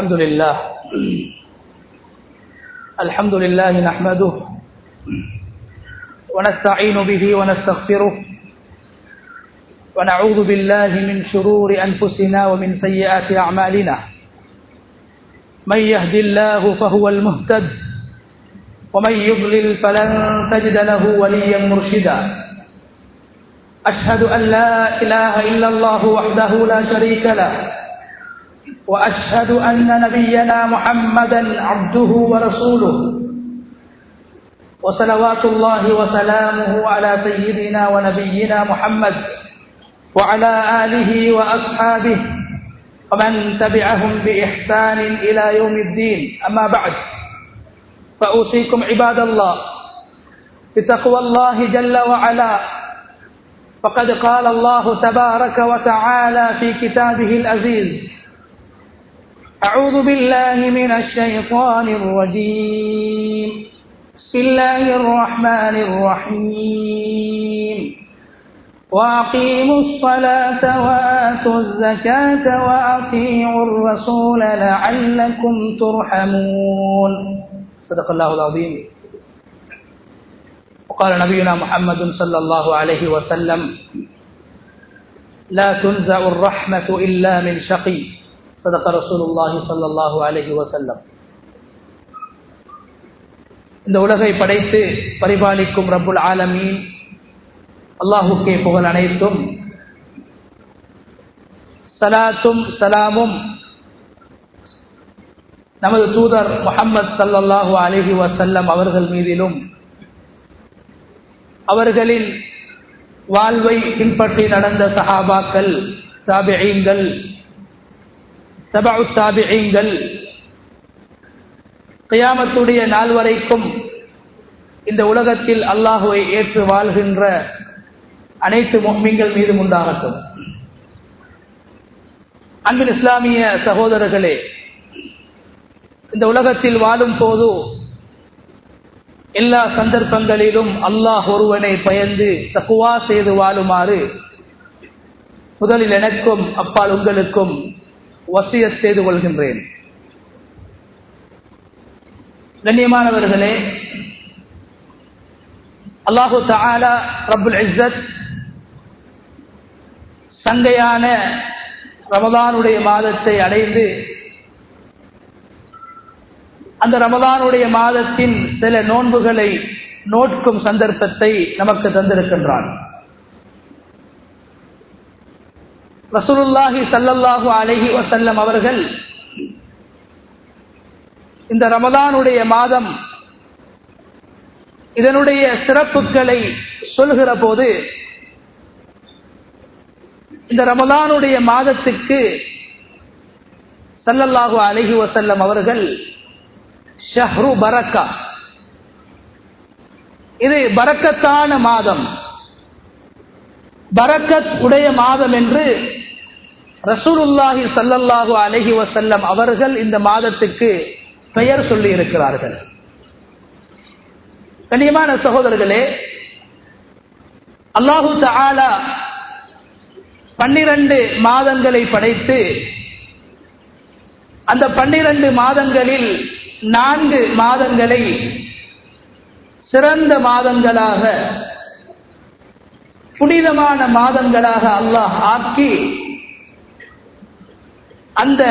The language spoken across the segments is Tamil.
الحمد لله نحمده ونستعين به ونستغفره ونعوذ بالله من شرور أنفسنا ومن سيئات أعمالنا من يهد الله فهو المهتد ومن يضلل فلن تجد له وليا مرشدا أشهد أن لا إله إلا الله وحده لا شريك له وأشهد أن نبينا محمدا عبده ورسوله وصلوات الله وسلامه على سيدنا ونبينا محمد وعلى آله وأصحابه ومن تبعهم بإحسان إلى يوم الدين أما بعد فأوصيكم عباد الله بتقوى الله جل وعلا فقد قال الله تبارك وتعالى في كتابه العزيز أعوذ بالله من الشيطان الرجيم بسم الله الرحمن الرحيم وأقيموا الصلاة وآتوا الزكاة وأطيعوا الرسول لعلكم ترحمون صدق الله العظيم. وقال نبينا محمد صلى الله عليه وسلم لا تنزع الرحمة إلا من شقي صدق رسول الله صلى الله عليه وسلم. இந்த உலகை படைத்து பரிபாலிக்கும் ரப்புல் ஆலமீன் அல்லாஹுக்கே புகழ் அனைத்தும். ஸலாத்தும் ஸலாமும் நமது தூதர் முஹம்மது ஸல்லல்லாஹு அலைஹி வஸல்லம் அவர்கள் மீதிலும் அவர்களின் வாழ்வை பின்பற்றி நடந்த சஹாபாக்கள், தாபிஈன்கள், தபஉ தாபிஈன்கள், கியாமத்துடைய நாள் வரைக்கும் இந்த உலகத்தில் அல்லாஹுவை ஏற்று வாழ்கின்ற அனைத்து முஃமின்கள் மீதும் உண்டாகட்டும். அன்பின் இஸ்லாமிய சகோதரர்களே, இந்த உலகத்தில் வாழும் போது எல்லா சந்தர்ப்பங்களிலும் அல்லாஹ் ஒருவனை பயந்து தக்வா செய்து வாழுமாறு முதலில் எனக்கும் அப்பால் உங்களுக்கும் வசியத் செய்து கொள்கின்றேன். கண்ணியமானவர்களே, அல்லாஹு தஆலா ரப்புல் இஸ்ஸத் சங்கையான ரமதானுடைய மாதத்தை அடைந்து அந்த ரமதானுடைய மாதத்தின் சில நோன்புகளை நோட்கும் சந்தர்ப்பத்தை நமக்கு தந்திருக்கின்றான். ரசூலுல்லாஹி ஸல்லல்லாஹு அலைஹி வஸல்லம் அவர்கள் இந்த ரமதானுடைய மாதம் இதனுடைய சிறப்புகளை சொல்கிற போது இந்த ரமதானுடைய மாதத்துக்கு ஸல்லல்லாஹு அலைஹி வஸல்லம் அவர்கள் ஷஹ்ரு பரக்கா, இது பரக்கத்தான மாதம், பரக்கத் உடைய மாதம் என்று ரசூலுல்லாஹி ஸல்லல்லாஹு அலைஹி வஸல்லம் அவர்கள் இந்த மாதத்துக்கு பெயர் சொல்லி இருக்கிறார்கள். கண்ணியமான சகோதரர்களே, அல்லாஹு தஆலா 12 மாதங்களை படைத்து அந்த 12 மாதங்களில் 4 மாதங்களை சிறந்த மாதங்களாக, புனிதமான மாதங்களாக அல்லாஹ் ஆக்கி அந்த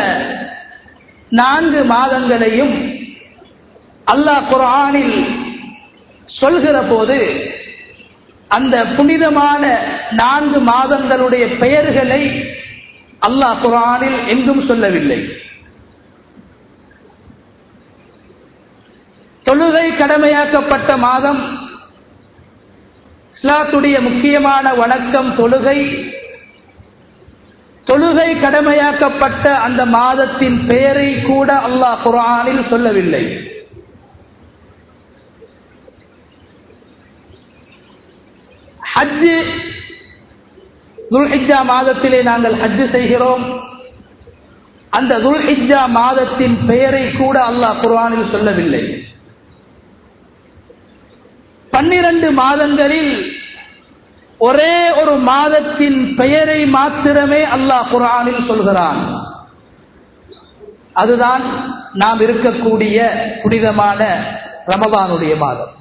4 மாதங்களையும் அல்லாஹ் குர்ஆனில் சொல்கிற போது அந்த புனிதமான 4 மாதங்களுடைய பெயர்களை அல்லாஹ் குர்ஆனில் எங்கும் சொல்லவில்லை. தொழுகை கடமையாக்கப்பட்ட மாதம், இஸ்லாத்துடைய முக்கியமான வணக்கம் தொழுகை. தொழுகை கடமையாக்கப்பட்ட அந்த மாதத்தின் பெயரை கூட அல்லாஹ் குர்ஆனில் சொல்லவில்லை. ஹஜ், துல்ஹிஜ்ஜா மாதத்திலே நாங்கள் ஹஜ் செய்கிறோம். அந்த துல்ஹிஜ்ஜா மாதத்தின் பெயரை கூட அல்லாஹ் குர்ஆனில் சொல்லவில்லை. 12 மாதங்களில் ஒரே ஒரு மாதத்தின் பெயரை மாத்திரமே அல்லாஹ் குர்ஆனில் சொல்கிறான். அதுதான் நாம் இருக்கக்கூடிய புனிதமான ரமதானுடைய மாதம்.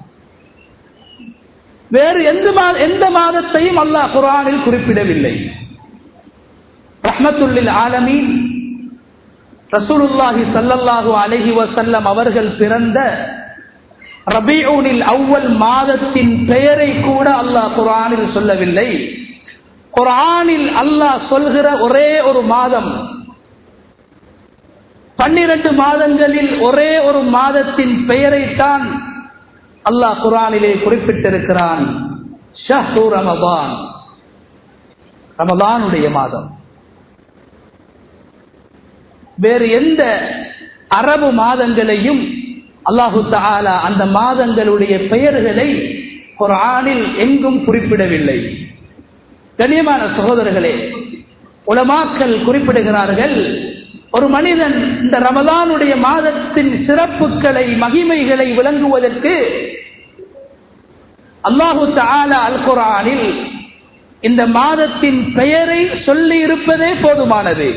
வேறு எந்த மாதத்தையும் அல்லாஹ் குர்ஆனில் குறிப்பிடவில்லை. ரஹ்மத்துல் லில் ஆலமீன் ரசூலுல்லாஹி ஸல்லல்லாஹு அலைஹி வஸல்லம் அவர்கள் பிறந்த ரபீஉல் அவ்வல் மாதத்தின் பெயரை கூட அல்லாஹ் குர்ஆனில் சொல்லவில்லை. குர்ஆனில் அல்லாஹ் சொல்கிற ஒரே ஒரு மாதம், 12 மாதங்களில் ஒரே ஒரு மாதத்தின் பெயரைத்தான் அல்லாஹ் குர்ஆனிலே குறிப்பிட்டிருக்கிறான். ஷஹ்ரு ரமதான், ரமதானுடைய மாதம். வேறு எந்த அரபு மாதங்களையும் அல்லாஹு தஆலா அந்த மாதங்களுடைய பெயர்களை குர்ஆனில் எங்கும் குறிப்பிடவில்லை. கண்ணியமான சகோதரர்களே, உலமாக்கள் குறிப்பிடுகிறார்கள், ஒரு மனிதன் இந்த ரமதானுடைய மாதத்தின் சிறப்புகளை மகிமைகளை விளங்குவதற்கு அல்லாஹு தஆலா அல் குர்ஆனில் இந்த மாதத்தின் பெயரை சொல்லி இருப்பதே போதுமானது.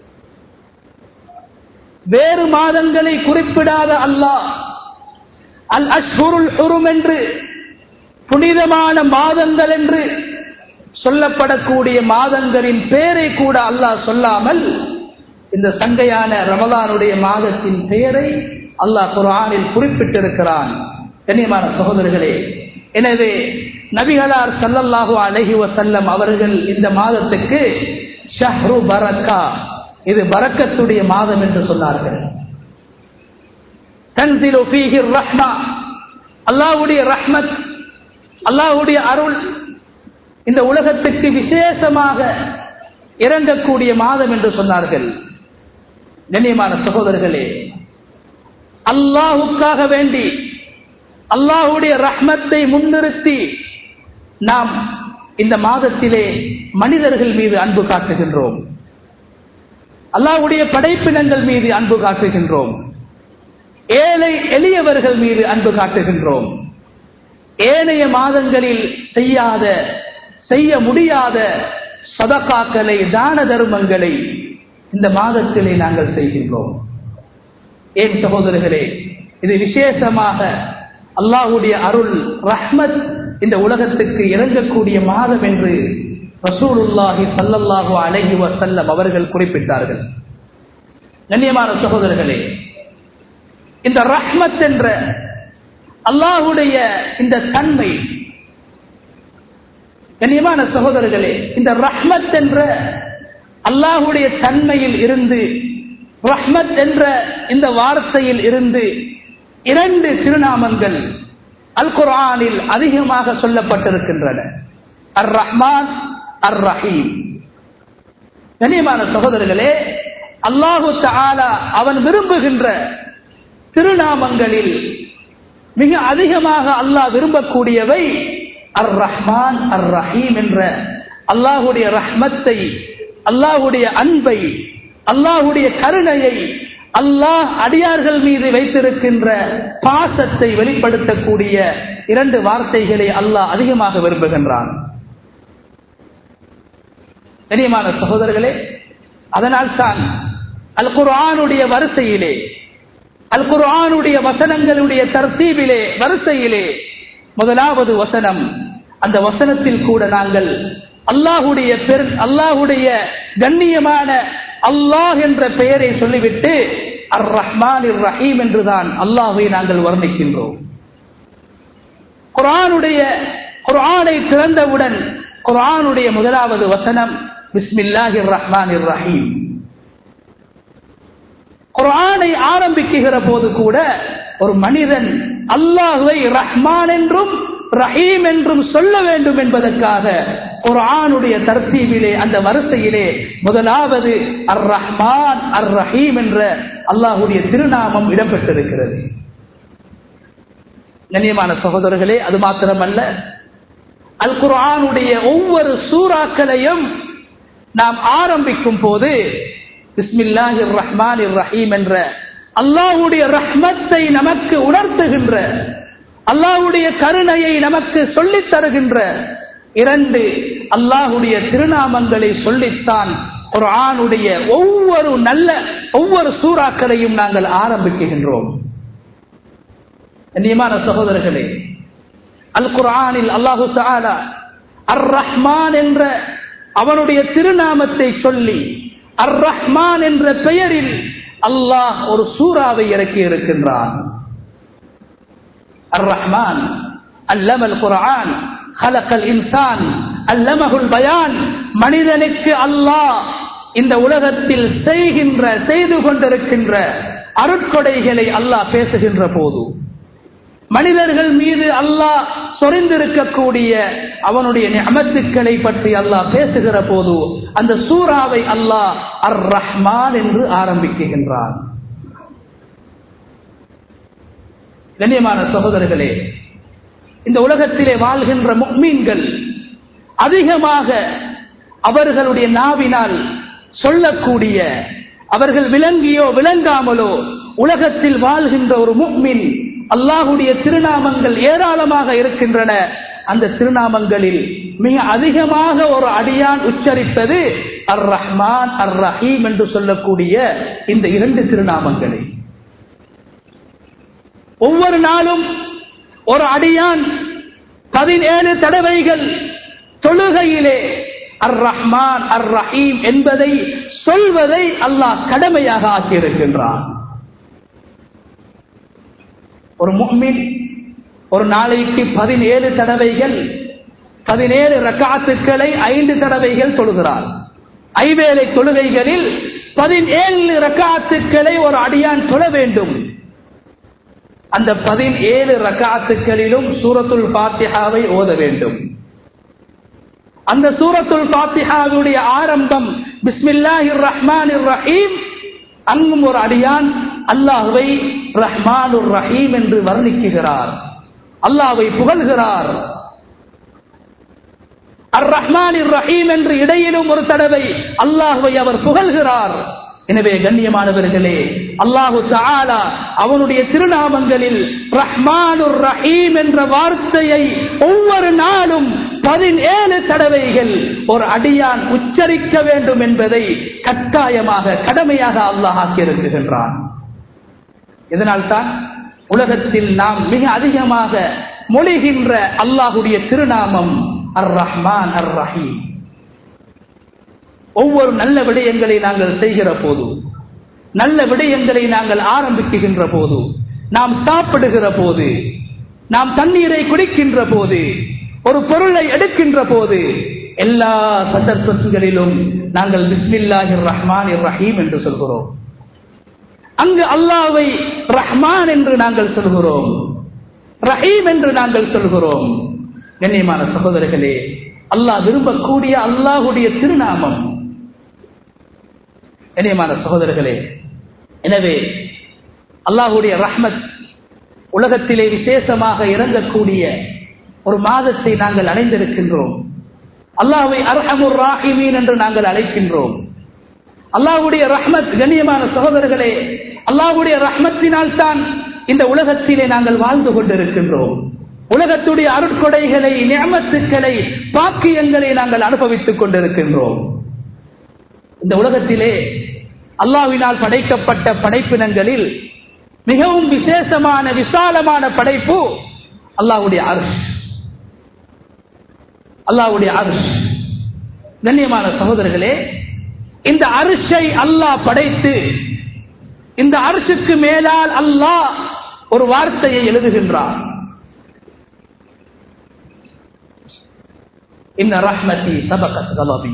வேறு மாதங்களை குறிப்பிடாத அல்லாஹ் அல் அஷ்ஹுருல் ஹுரும் என்று, புனிதமான மாதங்கள் என்று சொல்லப்படக்கூடிய மாதங்களின் பெயரை கூட அல்லாஹ் சொல்லாமல் இந்த சங்கையான ரமலானுடைய மாதத்தின் பெயரை அல்லாஹ் குர்ஆனில் குறிப்பிட்டிருக்கிறான். கண்ணியமான சகோதரர்களே, எனவே நபிகளார் ஸல்லல்லாஹு அலைஹி வஸல்லம் அவர்கள் இந்த மாதத்துக்கு ஷஹ்ரு பரக்கா, இது பரக்கத்துடைய மாதம் என்று சொன்னார்கள். தன்சிலு ஃபீஹி ரஹ்மா, அல்லாஹ்வுடைய ரஹ்மத், அல்லாஹ்வுடைய அருள் இந்த உலகத்துக்கு விசேஷமாக இறங்கக்கூடிய மாதம் என்று சொன்னார்கள். கண்ணியமான சகோதரர்களே, அல்லாஹ்வுக்காக வேண்டி அல்லாஹ்வுடைய ரஹ்மத்தை முன்னிறுத்தி நாம் இந்த மாதத்திலே மனிதர்கள் மீது அன்பு காட்டுகின்றோம், அல்லாஹ்வுடைய படைப்பினங்கள் மீது அன்பு காட்டுகின்றோம், ஏழை எளியவர்கள் மீது அன்பு காட்டுகின்றோம். ஏனைய மாதங்களில் செய்ய முடியாத சதகாக்களை, தான தர்மங்களை இந்த மாதத்திலே நாங்கள் செய்கின்றோம். ஏன் சகோதரர்களே, இது விசேஷமாக அல்லாஹ்வுடைய அருள் ரஹ்மத் இந்த உலகத்துக்கு இறங்கக்கூடிய மாதம் என்று ரசூலுல்லாஹி ஸல்லல்லாஹு அலைஹி வஸல்லம் அவர்கள் குறிப்பிட்டார்கள். கண்ணியமான சகோதரர்களே, இந்த ரஹ்மத் என்ற அல்லாஹ்வுடைய இந்த தன்மை, கண்ணியமான சகோதரர்களே, இந்த ரஹ்மத் என்ற அல்லாஹ்வுடைய தன்மையில் இருந்து, ரஹ்மத் என்ற இந்த வார்த்தையில் இருந்து 2 திருநாமங்கள் அல் குர்ஆனில் அதிகமாக சொல்லப்பட்டிருக்கின்றன. அர் ரஹ்மான், அர் ரஹீம். கண்ணியமான சகோதரர்களே, அல்லாஹு தஆலா அவன் விரும்புகின்ற திருநாமங்களில் மிக அதிகமாக அல்லாஹ் விரும்பக்கூடியவை அர் ரஹ்மான், அர் ரஹீம் என்ற அல்லாஹ்வுடைய ரஹ்மத்தை, அல்லாஹ்வுடைய அன்பை, அல்லாஹ்வுடைய கருணையை, அல்லாஹ் அடியார்கள் மீது வைத்திருக்கின்ற பாசத்தை வெளிப்படுத்தக்கூடிய 2 வார்த்தைகளை அல்லாஹ் அதிகமாக விரும்புகின்றான். கண்ணியமான சகோதரர்களே, அதனால் தான் அல் குர்ஆனுடைய வரிசையிலே, அல் குர்ஆனுடைய வசனங்களுடைய தர்த்தீபிலே, வரிசையிலே முதலாவது வசனம், அந்த வசனத்தில் கூட நாங்கள் அல்லாஹ்வுடைய கண்ணியமான அல்லாஹ் என்ற பெயரை சொல்லிவிட்டு அர் ரஹ்மான் இர் ரஹீம் என்றுதான் அல்லாஹ்வை நாங்கள் வர்ணிக்கின்றோம். குர்ஆனை திறந்தவுடன் குர்ஆனுடைய முதலாவது வசனம் பிஸ்மில்லாஹிர் ரஹ்மானிர் ரஹீம். குர்ஆனை ஆரம்பிக்குகிற போது கூட ஒரு மனிதன் அல்லாஹ்வை ரஹ்மான் என்றும் ரஹீம் என்றும் சொல்ல வேண்டும் என்பதற்காக குர்ஆனுடைய தர்த்தீபிலே, அந்த வரிசையிலே முதலாவது அர் ரஹ்மான் அர் ரஹீம் என்ற அல்லாஹ்வுடைய திருநாமம் இடம்பெற்றிருக்கிறது. கண்ணியமான சகோதரர்களே, அது மாத்திரமல்ல, அல் குர்ஆனுடைய ஒவ்வொரு சூறாக்களையும் நாம் ஆரம்பிக்கும் போது பிஸ்மில்லாஹிர் ரஹ்மானிர் ரஹீம் என்ற அல்லாஹ்வுடைய ரஹ்மத்தை நமக்கு உணர்த்துகின்ற, அல்லாஹ்வுடைய கருணையை நமக்கு சொல்லித் தருகின்ற 2 அல்லாஹ்வுடைய திருநாமங்களை சொல்லித்தான் குர்ஆனுடைய ஒவ்வொரு சூறாக்களையும் நாங்கள் ஆரம்பிக்கின்றோம். கண்ணியமான சகோதரர்களே, அல் குர்ஆனில் அல்லாஹு தஆலா அர் ரஹ்மான் என்ற அவனுடைய திருநாமத்தை சொல்லி அர் ரஹ்மான் என்ற பெயரில் அல்லாஹ் ஒரு சூறாவை இறக்கி இருக்கின்றான். அர் ரஹ்மான் அல்லமல் குர்ஆன் ஹலகல் இன்சான் அல்லமஹுல் பயான். மனிதனுக்கு அல்லாஹ் இந்த உலகத்தில் செய்து கொண்டிருக்கின்ற அருட்கொடைகளை அல்லாஹ் பேசுகின்ற போது, மனிதர்கள் மீது அல்லாஹ் சொரிந்திருக்கக்கூடிய அவனுடைய நிஅமத்துக்களை பற்றி அல்லாஹ் பேசுகிற போது அந்த சூறாவை அல்லாஹ் அர் ரஹ்மான் என்று ஆரம்பிக்கின்றான். கண்ணியமான சகோதரர்களே, இந்த உலகத்திலே வாழ்கின்ற முஃமின்கள் அதிகமாக அவர்களுடைய நாவினால் சொல்லக்கூடிய, அவர்கள் விளங்கியோ விளங்காமலோ உலகத்தில் வாழ்கின்ற ஒரு முஃமின் அல்லாஹுடைய திருநாமங்கள் ஏராளமாக இருக்கின்றன. அந்த திருநாமங்களில் மிக அதிகமாக ஒரு அடியான் உச்சரிப்பது அர் ரஹ்மான் அர் ரஹீம் என்று சொல்லக்கூடிய இந்த 2 திருநாமங்களை. ஒவ்வொரு நாளும் ஒரு அடியான் 17 தடவைகள் தொழுகையிலே அர் ரஹ்மான் அர் ரஹீம் என்பதை சொல்வதை அல்லாஹ் கடமையாக ஆக்கியிருக்கின்றான். ஒரு முஃமின் ஒரு நாளைக்கு 17 தடவைகள் 17 ரக்அத்துக்களை 5 தடவைகள் தொழுகிறார். ஐவேளை தொழுகைகளில் 17 ரக்அத்துக்களை ஒரு அடியான் தொழ வேண்டும். அந்த 17 ரக்அத்துக்களிலும் சூரத்துல் ஃபாத்திஹாவை ஓத வேண்டும். அந்த சூரத்துல் ஃபாத்திஹாவுடைய ஆரம்பம் பிஸ்மில்லாஹிர் ரஹ்மானிர் ரஹீம். அங்கும் ஒரு அடியான் அல்லாஹ்வை ரஹ்மானுர் ரஹீம் என்று வர்ணிக்கிறார், அல்லாஹ்வை புகழ்கிறார். அர் ரஹ்மானிர் ரஹீம் என்று இடையிலும் ஒரு தடவை அல்லாஹ்வை அவர் புகழ்கிறார். எனவே கண்ணியமானவர்களே, அல்லாஹு தஆலா அவனுடைய திருநாமங்களில் ரஹ்மானுர் ரஹீம் என்ற வார்த்தையை ஒவ்வொரு நாளும் 17 தடவைகள் ஒரு அடியான் உச்சரிக்க வேண்டும் என்பதை கட்டாயமாக கடமையாக அல்லாஹ் ஆக்கியிருக்கின்றான். இதனால்தான் உலகத்தில் நாம் மிக அதிகமாக மொழிகின்ற அல்லாஹுடைய திருநாமம் அர் ரஹ்மான் அர் ரஹீம். ஒவ்வொரு நல்ல விடயங்களை நாங்கள் செய்கிற போது, நல்ல விடயங்களை நாங்கள் ஆரம்பிக்கின்ற போது, நாம் சாப்பிடுகிற போது, நாம் தண்ணீரை குடிக்கின்ற போது, ஒரு பொருளை எடுக்கின்ற போது, எல்லா சந்தர்ப்பங்களிலும் நாங்கள் பிஸ்மில்லாஹிர் ரஹ்மானிர் ரஹீம் என்று சொல்கிறோம். அங்கு அல்லாஹ்வை ரஹ்மான் என்று நாங்கள் சொல்கிறோம், ரஹீம் என்று நாங்கள் சொல்கிறோம். கண்ணியமான சகோதரர்களே, அல்லாஹ் விரும்பக்கூடிய அல்லாஹுடைய திருநாமம். கண்ணியமான சகோதரர்களே, எனவே அல்லாஹுடைய ரஹ்மத் உலகத்திலே விசேஷமாக இறங்கக்கூடிய ஒரு மாதத்தை நாங்கள் அடைந்திருக்கின்றோம். அல்லாஹ்வை அர்ஹமுர் ராஹிமீன் என்று நாங்கள் அழைக்கின்றோம். அல்லாஹ்வுடைய ரஹ்மத், கண்ணியமான சகோதரர்களே, அல்லாஹ்வுடைய ரஹ்மத்தினால் தான் இந்த உலகத்திலே நாங்கள் வாழ்ந்து கொண்டிருக்கின்றோம். உலகத்துடைய அருட்கொடைகளை, நிஅமத்துக்களை, பாக்கியங்களை நாங்கள் அனுபவித்துக் கொண்டிருக்கின்றோம். இந்த உலகத்திலே அல்லாஹ்வினால் படைக்கப்பட்ட படைப்பினங்களில் மிகவும் விசேஷமான விசாலமான படைப்பு அல்லாஹ்வுடைய அர்ஷ். அல்லாஹ்வுடைய அர்ஷ். கண்ணியமான சகோதரர்களே, இந்த அர்ஷை அல்லாஹ் படைத்து இந்த அர்ஷுக்கு மேலால் அல்லாஹ் ஒரு வார்த்தையை எழுதுகின்றார். இன்ன ரஹ்மதி சபகத் கலபி.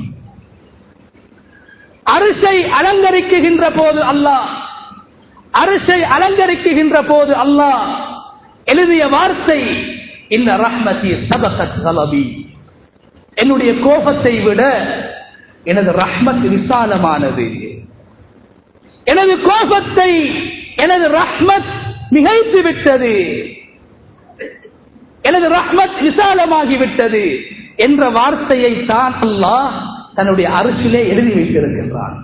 அரிசை அலங்கரிக்குகின்ற போது அல்லாஹ், அரிசை அலங்கரிக்குகின்ற போது அல்லாஹ் எழுதிய வார்த்தை இன்ன ரஹ்மதி சபகத் கலபி. என்னுடைய கோபத்தை விட எனது ரஹ்மத் விசாலமானது. எனது கோபத்தை எனது ரஹ்மத் மிகைத்து விட்டது, எனது ரஹ்மத் விசாலமாகிவிட்டது என்ற வார்த்தையை தான் அல்லாஹ் தன்னுடைய அரிசிலே எழுதி வைத்திருக்கின்றான்.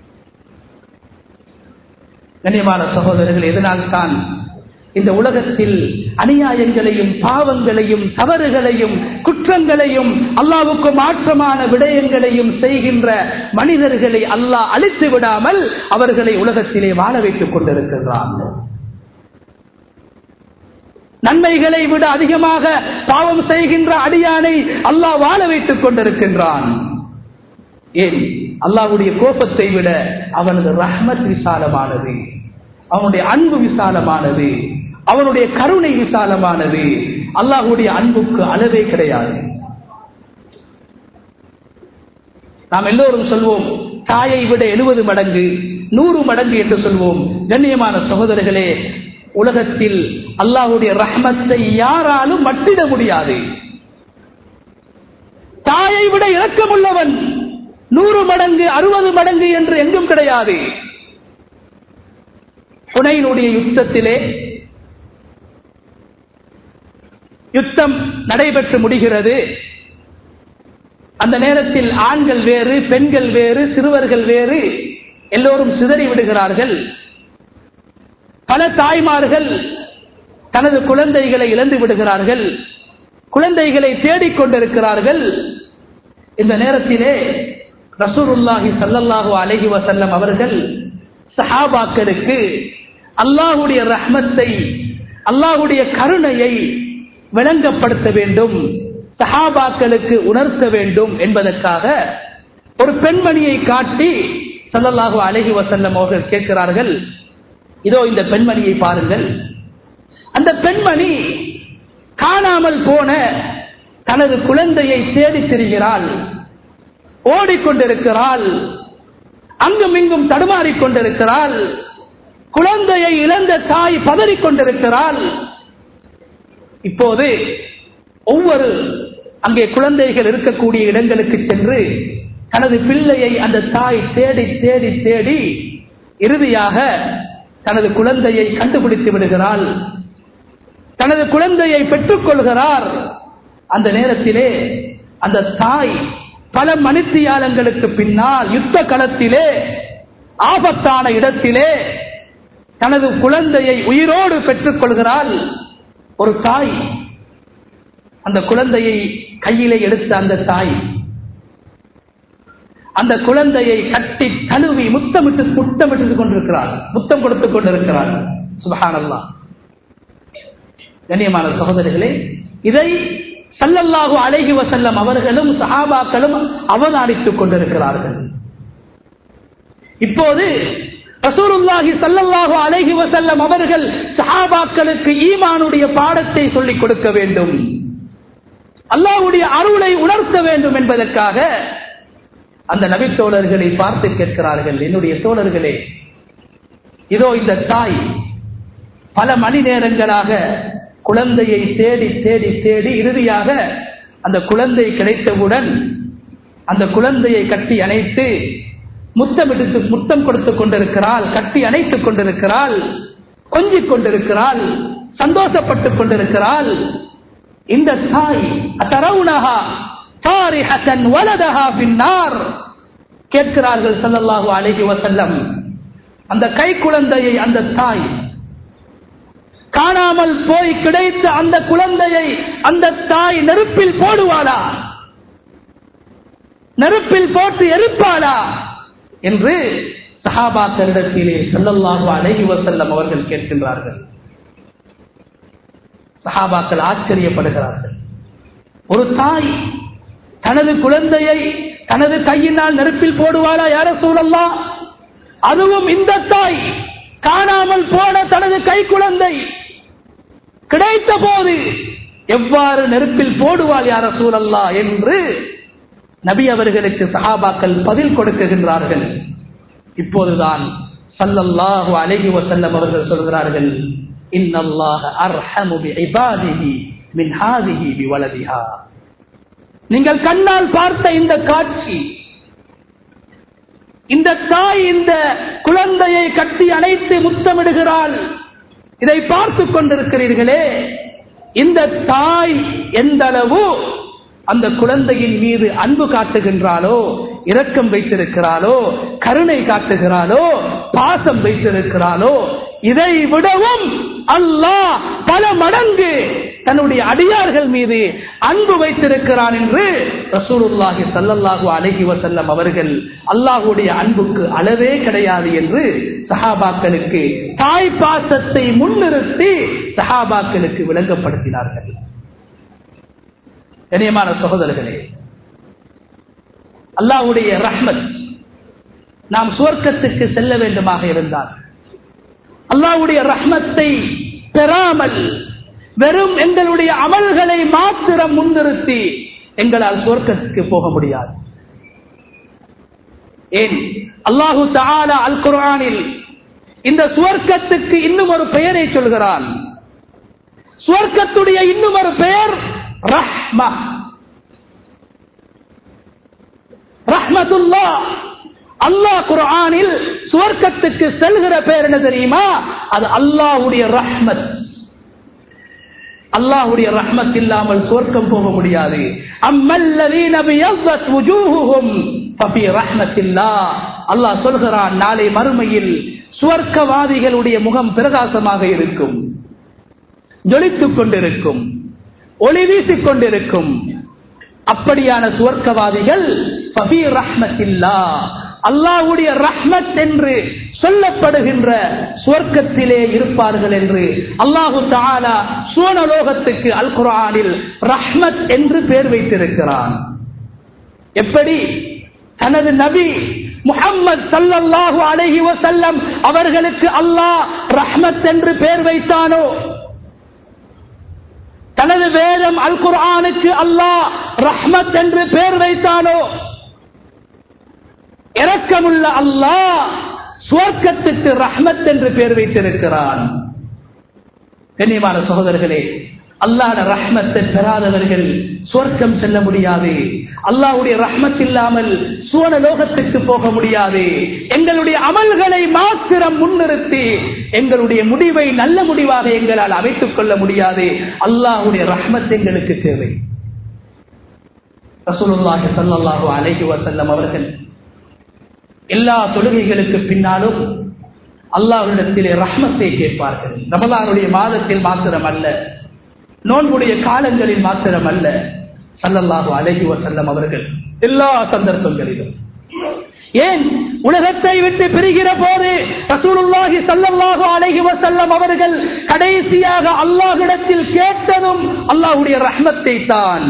கண்ணியமான சகோதரர்கள், இதனால் தான் இந்த உலகத்தில் அநியாயங்களையும் பாவங்களையும் தவறுகளையும் குற்ற குற்றங்களையும் அல்லாஹ்வுக்கு மாற்றமான விடயங்களையும் செய்கின்ற மனிதர்களை அல்லாஹ் அழித்து விடாமல் அவர்களை உலகத்திலே வாழ வைத்துக் கொண்டிருக்கிறான். நன்மைகளை விட அதிகமாக பாவம் செய்கின்ற அடியானை அல்லாஹ் வாழ வைத்துக் கொண்டிருக்கின்றான். ஏன்? அல்லாஹ்வுடைய கோபத்தை விட அவனது ரஹ்மத் விசாலமானது, அவனுடைய அன்பு விசாலமானது, அவனுடைய கருணை விசாலமானது. அல்லாஹ்வுடைய அன்புக்கு அளவே கிடையாது. நாம் எல்லோரும் சொல்வோம் தாயை விட 70 மடங்கு 100 மடங்கு என்று சொல்வோம். கண்ணியமான சகோதரர்களே, உலகத்தில் அல்லாஹ்வுடைய ரஹ்மத்தை யாராலும் மட்டிட முடியாது. தாயை விட இரக்கமுள்ளவன் 100 மடங்கு 60 மடங்கு என்று எங்கும் கிடையாது. ஹுனைனுடைய யுத்தத்திலே யுத்தம் நடைபெற்று முடிகிறது. அந்த நேரத்தில் ஆண்கள் வேறு, பெண்கள் வேறு, சிறுவர்கள் வேறு, எல்லோரும் சிதறி விடுகிறார்கள். பல தாய்மார்கள் தனது குழந்தைகளை இழந்து விடுகிறார்கள், குழந்தைகளை தேடிக்கொண்டிருக்கிறார்கள். இந்த நேரத்திலே ரசூலுல்லாஹி ஸல்லல்லாஹு அலைஹி வஸல்லம் அவர்கள் சஹாபாக்களுக்கு அல்லாஹ்வுடைய ரஹ்மத்தை, அல்லாஹ்வுடைய கருணையை விளங்கப்படுத்த வேண்டும், சஹாபாக்களுக்கு உணர்த்த வேண்டும் என்பதற்காக ஒரு பெண்மணியை காட்டி ஸல்லல்லாஹு அலைஹி வஸல்லம் அவர்கள் கேட்கிறார்கள், இதோ இந்த பெண்மணியை பாருங்கள். அந்த பெண்மணி காணாமல் போன தனது குழந்தையை தேடி திரிகிறாள், ஓடிக்கொண்டிருக்கிறாள், அங்கும் இங்கும் தடுமாறிக் கொண்டிருக்கிறாள். குழந்தையை இழந்த தாய் பதறிக்கொண்டிருக்கிறாள். இப்போது ஒவ்வொரு அங்கே குழந்தைகள் இருக்கக்கூடிய இடங்களுக்கு சென்று தனது பிள்ளையை அந்த தாய் தேடி தேடி தேடி இறுதியாக தனது குழந்தையை கண்டுபிடித்து விடுகிறாள், தனது குழந்தையை பெற்றுக் கொள்கிறார். அந்த நேரத்திலே அந்த தாய் பல மணித்தியாலங்களுக்கு பின்னால் யுத்த களத்திலே ஆபத்தான இடத்திலே தனது குழந்தையை உயிரோடு பெற்றுக் கொள்கிறாள். ஒரு தாய் அந்த குழந்தையை கையிலே எடுத்த அந்த தாய் அந்த குழந்தையை கட்டி தழுவி முத்தமிட்டுக் கொண்டிருக்கிறாள், முத்தம் கொடுத்துக் கொண்டிருக்கிறாள். சுப்ஹானல்லாஹ். கண்ணியமான சகோதரர்களே, இதை ஸல்லல்லாஹு அலைஹி வஸல்லம் அவர்களும் சஹாபாக்களும் அவதானித்துக் கொண்டிருக்கிறார்கள். இப்போது ரசூலுல்லாஹி ஸல்லல்லாஹு அலைஹி வஸல்லம் அவர்கள் சஹாபாக்களுக்கு ஈமானுடைய பாடத்தை சொல்லிக் கொடுக்க வேண்டும், அல்லாஹ்வுடைய அருளை உணர்த்த வேண்டும் என்பதற்காக அந்த நபி தோழர்களை பார்த்து கேட்கிறார்கள், என்னுடைய தோழர்களே, இதோ இந்த தாய் பல மணி நேரங்களாக குழந்தையை தேடி தேடி தேடி இறுதியாக அந்த குழந்தை கிடைத்தவுடன் அந்த குழந்தையை கட்டி அணைத்து முத்தம் கொடுத்துக் கொண்டிருக்கிறாள், கட்டி அணைத்துக் கொண்டிருக்கிறாள், கொஞ்சிக் கொண்டிருக்கிறாள், சந்தோஷப்பட்டுக் கொண்டிருக்கிறாள். இந்த தாய் அத்தரவுனஹா தாரிஹத்தன் வலதஹா பின்னார் கேட்கிறார்கள் ஸல்லல்லாஹு அலைஹி வஸல்லம், அந்த கை குழந்தையை அந்த தாய் காணாமல் போய் கிடைத்த அந்த குழந்தையை அந்த தாய் நெருப்பில் போடுவாளா, நெருப்பில் போட்டு எரிப்பாளா என்று சஹாபாக்களிடத்திலே ஸல்லல்லாஹு அலைஹி வஸல்லம் அவர்கள் கேட்கின்றார்கள். சஹாபாக்கள் ஆச்சரியப்படுகிறார்கள். ஒரு தாய் தனது குழந்தையை தனது கையினால் நெருப்பில் போடுவாளா யா ரசூலல்லாஹ்? அதுவும் இந்த தாய் காணாமல் போன தனது கை குழந்தை கிடைத்த போது எவ்வாறு நெருப்பில் போடுவாள் யா ரசூலல்லாஹ் என்று நபி அவர்களுக்கு சஹாபாக்கள் பதில் கொடுக்கின்றார்கள். இப்போதுதான் ஸல்லல்லாஹு அலைஹி வஸல்லம் அவர்கள் சொல்கிறார்கள், இன்னல்லாஹ அர்ஹமு பிஇபாதிஹி மின் ஹாதிஹி பிவலதிஹா. நீங்கள் கண்ணால் பார்த்த இந்த காட்சி, இந்த தாய் இந்த குழந்தையை கட்டி அணைத்து முத்தமிடுகிறாள், இதை பார்த்துக் கொண்டிருக்கிறீர்களே, இந்த தாய் எந்த அளவு அந்த குழந்தையின் மீது அன்பு காட்டுகின்றாளோ, இரக்கம் வைத்திருக்கிறாளோ, கருணை காட்டுகிறாளோ, பாசம் வைத்திருக்கிறாளோ, இதை விடவும் அல்லாஹ் பல மடங்கு தன்னுடைய அடியார்கள் மீது அன்பு வைத்திருக்கிறான் என்று ரசூலுல்லாஹி ஸல்லல்லாஹு அலைஹி வஸல்லம் அவர்கள் அல்லாஹ்வுடைய அன்புக்கு அளவே கிடையாது என்று சஹாபாக்களுக்கு தாய் பாசத்தை முன்னிறுத்தி சஹாபாக்களுக்கு விளங்கப்படுத்தினார்கள். கண்ணியமான சகோதரர்களே, அல்லாஹ்வுடைய ரஹ்மத், நாம் சுவர்க்கத்துக்கு செல்ல வேண்டுமாக இருந்தால் அல்லாஹ்வுடைய ரஹ்மத்தை பெறாமல் வெறும் எங்களுடைய அமல்களை மாத்திரம் முன்னிறுத்தி எங்களால் சுவர்க்கத்துக்கு போக முடியாது. ஏன் அல்லாஹு தஆலா அல் குர்ஆனில் இந்த சுவர்க்கத்துக்கு இன்னும் ஒரு பெயரை சொல்கிறான். சுவர்க்கத்துடைய இன்னும் ஒரு பெயர் ரஹ்மா, ரஹ்மத்துல்லாஹ். அல்லாஹ் குர்ஆனில் சுவர்க்கத்துக்கு செல்கிற பெயர் என்ன தெரியுமா? அது அல்லாஹ்வுடைய ரஹ்மத். அல்லாஹ்வுடைய ரஹ்மத் இல்லாமல் சுவர்க்கம் போக முடியாது. அம்மல்லதீன பியضت وجوههم ففي رحمة الله. அல்லாஹ் சொல்கிறான், நாளை மறுமையில் சுவர்க்கவாதிகளுடைய முகம் பிரகாசமாக இருக்கும், ஜொலித்துக் கொண்டிருக்கும், ஒளி வீசிக் கொண்டிருக்கும். அப்படியான சுவர்க்கவாதிகள் ஃபபி ரஹ்மத்தில்லாஹ், அல்லாஹ்வுடைய ரஹ்மத் என்று சொல்லப்படுகின்ற சுவர்க்கத்திலே இருப்பார்கள் என்று அல்லாஹு தஆலா சுவனலோகத்துக்கு அல் குர்ஆனில் ரஹ்மத் என்று பெயர் வைத்திருக்கிறான். எப்படி தனது நபி முஹம்மது ஸல்லல்லாஹு அலைஹி வஸல்லம் அவர்களுக்கு அல்லாஹ் ரஹ்மத் என்று பெயர் வைத்தானோ, தனது வேதம் அல் குர்ஆனுக்கு அல்லாஹ் ரஹ்மத் என்று பெயர் வைத்தானோ, இரக்கமுள்ள அல்லாஹ் சுவர்க்கத்துக்கு ரஹ்மத் என்று பெயர் வைத்திருக்கிறான். கண்ணியமான சகோதரர்களே, அல்லாஹ்வுடைய ரஹ்மத்தை பெறாதவர்கள் சுவர்க்கம் செல்ல முடியாது. அல்லாஹ்வுடைய ரஹ்மத் இல்லாமல் சுவனலோகத்துக்கு போக முடியாது. எங்களுடைய அமல்களை மாத்திரம் முன்னிறுத்தி எங்களுடைய முடிவை நல்ல முடிவாக எங்களால் அமைத்துக் கொள்ள முடியாது. அல்லாஹ்வுடைய ரஹ்மத் எங்களுக்கு தேவை. ரசூலுல்லாஹி ஸல்லல்லாஹு அலைஹி வஸல்லம் அவர்கள் எல்லா தொழுகைகளுக்கு பின்னாலும் அல்லாஹ்விடத்திலே ரஹ்மத்தை கேட்பார்கள். ரமலானுடைய மாதத்தில் மாத்திரம் அல்ல, நோன்புடைய காலங்களில் மாத்திரம் அல்ல, ஸல்லல்லாஹு அலைஹி வஸல்லம் அவர்கள் எல்லா சந்தர்ப்பங்களிலும். ஏன் உலகத்தை விட்டு பிரிகிற போது ரசூலுல்லாஹி ஸல்லல்லாஹு அலைஹி வஸல்லம் அவர்கள் கடைசியாக அல்லாஹ்விடத்தில் கேட்டதும் அல்லாஹ்வுடைய ரஹ்மத்தை தான்.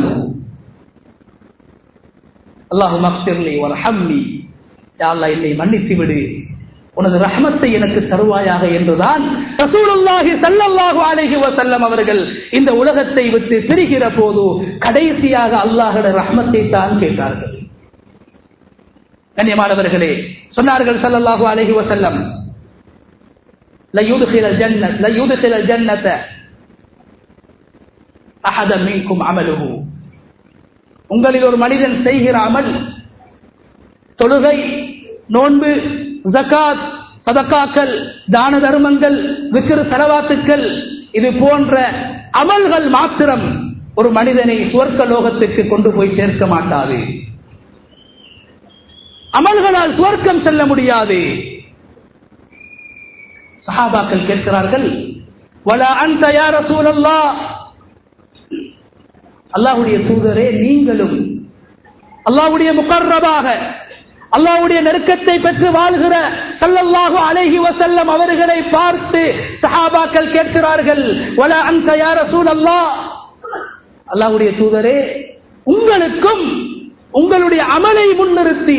அல்லாஹும்ம ஃபிர்லி வர்ஹம்னி, யா அல்லாஹ் என்னை மன்னித்து விடு, உனது ரஹ்மத்தை எனக்கு தருவாயாக என்றுதான் ரசூலுல்லாஹி ஸல்லல்லாஹு அலைஹி வஸல்லம் அவர்கள் இந்த உலகத்தை விட்டு பிரிகிற போது கடைசியாக அல்லாஹ்வுடைய ரஹ்மத்தை தான் கேட்டார்கள். கண்ணியமானவர்களே, சொன்னார்கள் ஸல்லல்லாஹு அலைஹி வஸல்லம், லா யுத்கிலல் ஜன்னத அஹதன் மின்கும் அமலுஹு. உங்களில் ஒரு மனிதன் செய்கிற அமல், தொழுகை, நோன்பு, ஜகாத், சதகாக்கள், தான தர்மங்கள், விக்ர், ஸலவாத்துக்கள், இது போன்ற அமல்கள் மாத்திரம் ஒரு மனிதனை சுவர்க்க லோகத்துக்கு கொண்டு போய் சேர்க்க மாட்டாது. அமல்களால் சுவர்க்கம் செல்ல முடியாது. சஹாபாக்கள் கேட்கிறார்கள், வலா அன்த யா ரசூலல்லாஹ், அல்லாஹ்வுடைய தூதரே நீங்களும் அல்லாஹ்வுடைய முகர்ரபாக அல்லாஹ்வுடைய நெருக்கத்தை பெற்று வாழ்கிற ஸல்லல்லாஹு அலைஹி வஸல்லம் அவர்களை பார்த்து சஹாபாக்கள் கேட்கிறார்கள், வலா அன்த யா ரசூலல்லாஹ், அல்லாஹ்வுடைய தூதரே உங்களுக்கும் உங்களுடைய அமலை முன்னிறுத்தி,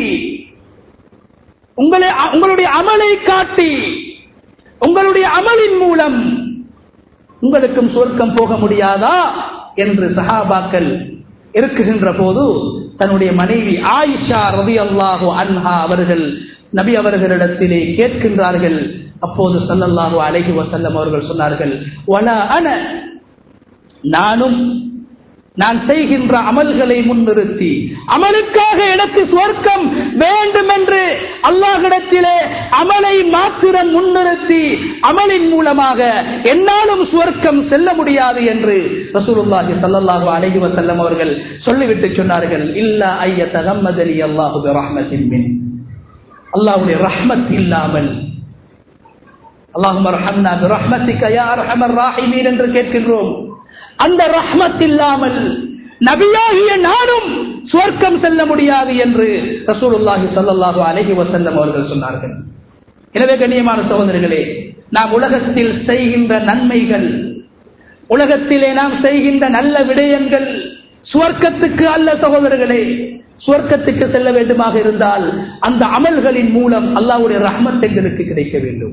உங்களுடைய அமலை காட்டி, உங்களுடைய அமலின் மூலம் உங்களுக்கும் சொர்க்கம் போக முடியாதா என்று சஹாபாக்கள் இருக்குகின்ற போது தன்னுடைய மனைவி ஆயிஷா ரலியல்லாஹு அன்ஹா அவர்கள் நபி அவர்களிடத்திலே கேட்கின்றார்கள். அப்போது ஸல்லல்லாஹு அலைஹி வஸல்லம் அவர்கள் சொன்னார்கள், வலா அன, நானும் நான் செய்கின்ற அமல்களை முன்னிறுத்தி, அமலுக்காக எனக்கு சுவர்க்கம் வேண்டும் என்று அல்லாஹ்விடத்திலே அமலை மாத்திரம் முன்னிறுத்தி, அமலின் மூலமாக என்னாலும் சுவர்க்கம் செல்ல முடியாது என்று ரசூலுல்லாஹி ஸல்லல்லாஹு அலைஹி வஸல்லம் அவர்கள் சொல்லிவிட்டு சொன்னார்கள், இல்லா ஐயதகம்மதனி அல்லாஹு பிரஹ்மத்தின் மின், அல்லாஹ்வுடைய ரஹ்மத் இல்லாமல், அல்லாஹும்ம ரஹம்னா பிரஹ்மத்திக யா அர்ஹமர் ராஹிமீன் என்று கேட்கின்றோம். அந்த ரஹ்மத் இல்லாமல் நபியாகிய நானும் சுவர்க்கம் செல்ல முடியாது என்று ரசூலுல்லாஹி ஸல்லல்லாஹு அலைஹி வஸல்லம் அவர்கள் சொன்னார்கள். எனவே கண்ணியமான சகோதரர்களே, நாம் உலகத்தில் செய்கின்ற நன்மைகள், உலகத்திலே நாம் செய்கின்ற நல்ல விடயங்கள் சுவர்க்கத்துக்கு அல்ல சகோதரர்களே. சுவர்க்கத்துக்கு செல்ல வேண்டுமாக இருந்தால் அந்த அமல்களின் மூலம் அல்லாஹ்வுடைய ரஹ்மத் எங்களுக்கு கிடைக்க வேண்டும்.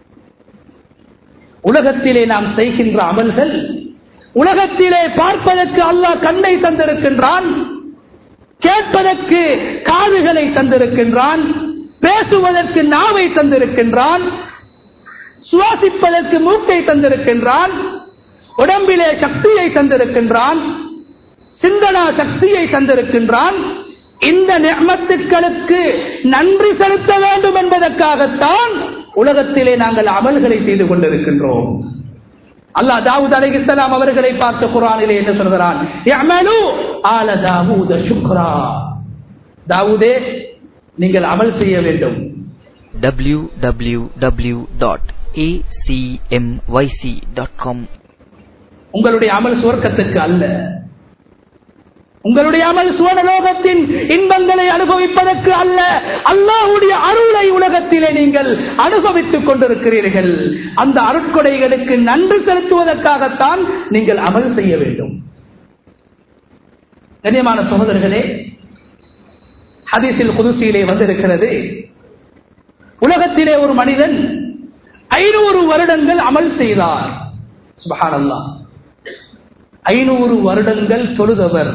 உலகத்திலே நாம் செய்கின்ற அமல்கள், உலகத்திலே பார்ப்பதற்கு அல்லாஹ் கண்ணை தந்திருக்கின்றான், கேட்பதற்கு காதுகளை தந்திருக்கின்றான், பேசுவதற்கு நாவை தந்திருக்கின்றான், சுவாசிப்பதற்கு மூக்கை தந்திருக்கின்றான், உடம்பிலே சக்தியை தந்திருக்கின்றான், சிந்தனா சக்தியை தந்திருக்கின்றான். இந்த நிஅமத்துக்களுக்கு நன்றி செலுத்த வேண்டும் என்பதற்காகத்தான் உலகத்திலே நாங்கள் அமல்களை செய்து கொண்டிருக்கின்றோம். அல்லாஹ் தாவூத் அலைஹிஸ்ஸலாம் அவர்களை பார்த்து குர்ஆனிலே என்ன சொல்கிறான்? இஅமலு ஆல தாவூத ஷுக்ரா, தாவூதே நீங்கள் அமல் செய்ய வேண்டும். www.acmyc.com. உங்களுடைய அமல் சுவர்க்கத்துக்கு அல்ல, உங்களுடைய அமல் சுவனலோகத்தின் இன்பங்களை அனுபவிப்பதற்கு அல்ல, அல்லாஹ்வுடைய அருளை உலகத்திலே நீங்கள் அனுபவித்துக் கொண்டிருக்கிறீர்கள். அந்த அருட்கொடைகளுக்கு நன்றி செலுத்துவதற்காகத்தான் நீங்கள் அமல் செய்ய வேண்டும். கண்ணியமான சகோதரர்களே, ஹதீஸில் குதுஸியிலே வந்திருக்கிறது, உலகத்திலே ஒரு மனிதன் 500 வருடங்கள் அமல் செய்தார். சுப்ஹானல்லாஹ், 500 வருடங்கள் தொழுதவர்,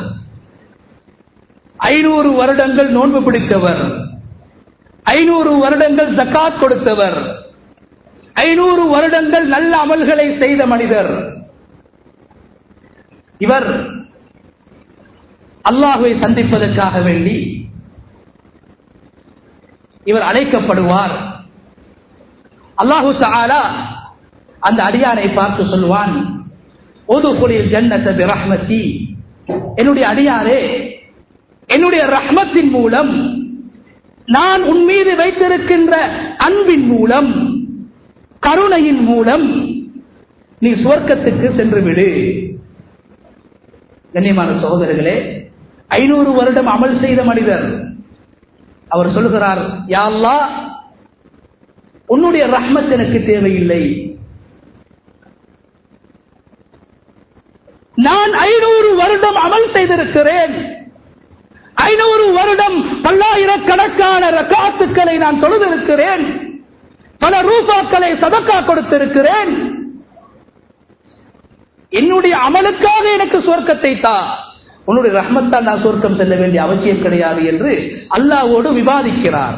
500 வருடங்கள் நோன்பு பிடித்தவர், 500 வருடங்கள் ஜகாத் கொடுத்தவர், 500 வருடங்கள் நல்ல அமல்களை செய்த மனிதர். இவர் அல்லாஹ்வை சந்திப்பதற்காக வேண்டி இவர் அழைக்கப்படுவார். அல்லாஹு தஆலா அந்த அடியாரை பார்த்து சொல்வான், உதுகுலில் ஜன்னத பிரஹ்மதி, என்னுடைய அடியாரே, என்னுடைய ரஹ்மத்தின் மூலம், நான் உன் மீது வைத்திருக்கின்ற அன்பின் மூலம், கருணையின் மூலம் நீ சுவர்க்கத்துக்கு சென்று விடு. கண்ணியமான சகோதரர்களே, 500 வருடம் அமல் செய்த மனிதர் அவர் சொல்கிறார், யா அல்லாஹ், உன்னுடைய ரஹ்மத் எனக்கு தேவையில்லை, நான் 500 வருடம் அமல் செய்திருக்கிறேன், 500 வருடம் பல்லாயிரக்கணக்கான ரக்காத்துக்களை நான் தொழுதிருக்கிறேன், பல ரூபாக்களை சதக்கா கொடுத்திருக்கிறேன், என்னுடைய அமலுக்காக எனக்கு சுவர்க்கத்தை தா, உன்னுடைய ரஹ்மத்தால் நான் சுவர்க்கம் செல்ல வேண்டிய அவசியம் கிடையாது என்று அல்லாஹ்வோடு விவாதிக்கிறார்.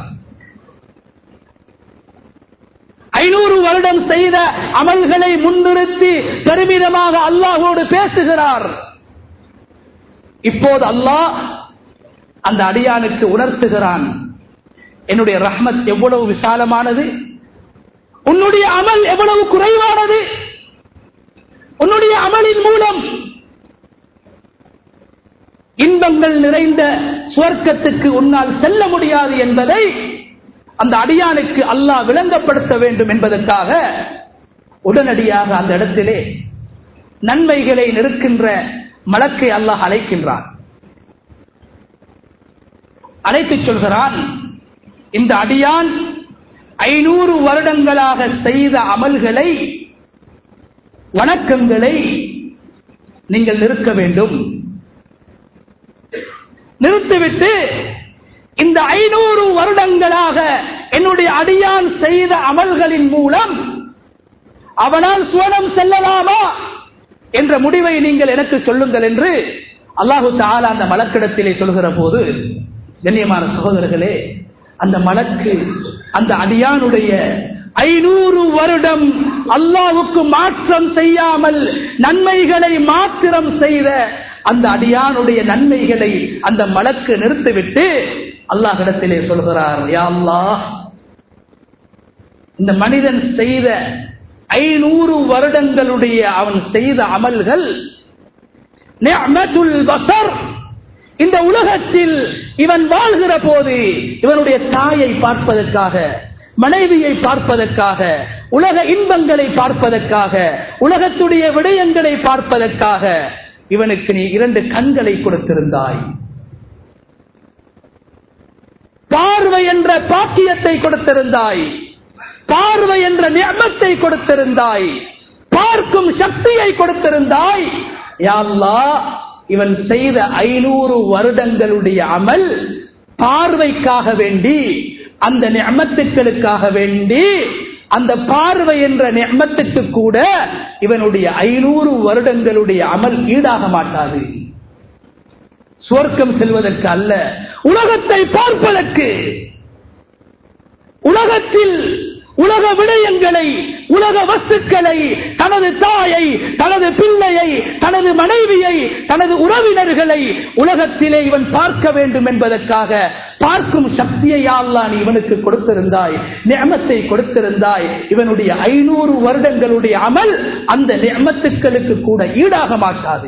500 வருடம் செய்த அமல்களை முன்னிறுத்தி பெருமிதமாக அல்லாஹ்வோடு பேசுகிறார். இப்போது அல்லாஹ் அந்த அடியானுக்கு உணர்த்துகிறான், என்னுடைய ரஹ்மத் எவ்வளவு விசாலமானது, உன்னுடைய அமல் எவ்வளவு குறைவானது, உன்னுடைய அமலின் மூலம் இன்பங்கள் நிறைந்த சுவர்க்கத்துக்கு உன்னால் செல்ல முடியாது என்பதை அந்த அடியானுக்கு அல்லாஹ் விளங்கப்படுத்த வேண்டும் என்பதற்காக உடனடியாக அந்த இடத்திலே நன்மைகளை நிற்கின்ற மலக்கை அல்லாஹ் அழைக்கின்றான். அழைத்து சொல்கிறான், இந்த அடியான் 500 வருடங்களாக செய்த அமல்களை, வணக்கங்களை நீங்கள் நிறுத்த வேண்டும். நிறுத்திவிட்டு இந்த 500 வருடங்களாக என்னுடைய அடியான் செய்த அமல்களின் மூலம் அவனால் சுவனம் செல்லலாமா என்ற முடிவை நீங்கள் எனக்கு சொல்லுங்கள் என்று அல்லாஹு தஆலா அந்த மலக்கிடத்திலே சொல்கிற போது, கண்ணியமான சகோதரர்களே, அந்த மலக்கு அந்த அடியானுடைய 500 வருடம் அல்லாஹ்வுக்கு மாற்றம் செய்யாமல் நன்மைகளை மாத்திரம் செய்த அந்த அடியானுடைய நன்மைகளை அந்த மலக்கு நிறுத்திவிட்டு அல்லாஹ்விடத்திலே சொல்கிறார், யா அல்லாஹ், இந்த மனிதன் செய்த 500 வருடங்களுடைய அவன் செய்த அமல்கள் நிஅமத்துல் பஸர், இந்த உலகத்தில் இவன் வாழ்கிற போது இவனுடைய தாயை பார்ப்பதற்காக, மனைவியை பார்ப்பதற்காக, உலக இன்பங்களை பார்ப்பதற்காக, உலகத்துடைய விடயங்களை பார்ப்பதற்காக இவனுக்கு நீ 2 கண்களை கொடுத்திருந்தாய், பார்வை என்ற பாக்கியத்தை கொடுத்திருந்தாய், பார்வை என்ற நிஅமத்தை கொடுத்திருந்தாய், பார்க்கும் சக்தியை கொடுத்திருந்தாய். யா அல்லாஹ், இவன் செய்த 500 வருடங்களுடைய அமல் பார்வைக்காக வேண்டி, அந்த நிஅமத்துக்களுக்காக வேண்டி, அந்த பார்வை என்ற நிஅமத்துக்கு கூட இவனுடைய 500 வருடங்களுடைய அமல் ஈடாக மாட்டாது. சுவர்க்கம் செல்வதற்கு அல்ல, உலகத்தை பார்ப்பதற்கு, உலகத்தில் உலக விடயங்களை, உலக வஸ்துக்களை, தனது தாயை, தனது பிள்ளையை, தனது மனைவியை, தனது உறவினர்களை உலகத்திலே இவன் பார்க்க வேண்டும் என்பதற்காக பார்க்கும் சக்தியை அல்லாஹ் நீ இவனுக்கு கொடுத்திருந்தாய், நிஅமத்தை கொடுத்திருந்தாய். இவனுடைய 500 வருடங்களுடைய அமல் அந்த நிஅமத்துக்களுக்கு கூட ஈடாக மாட்டாது,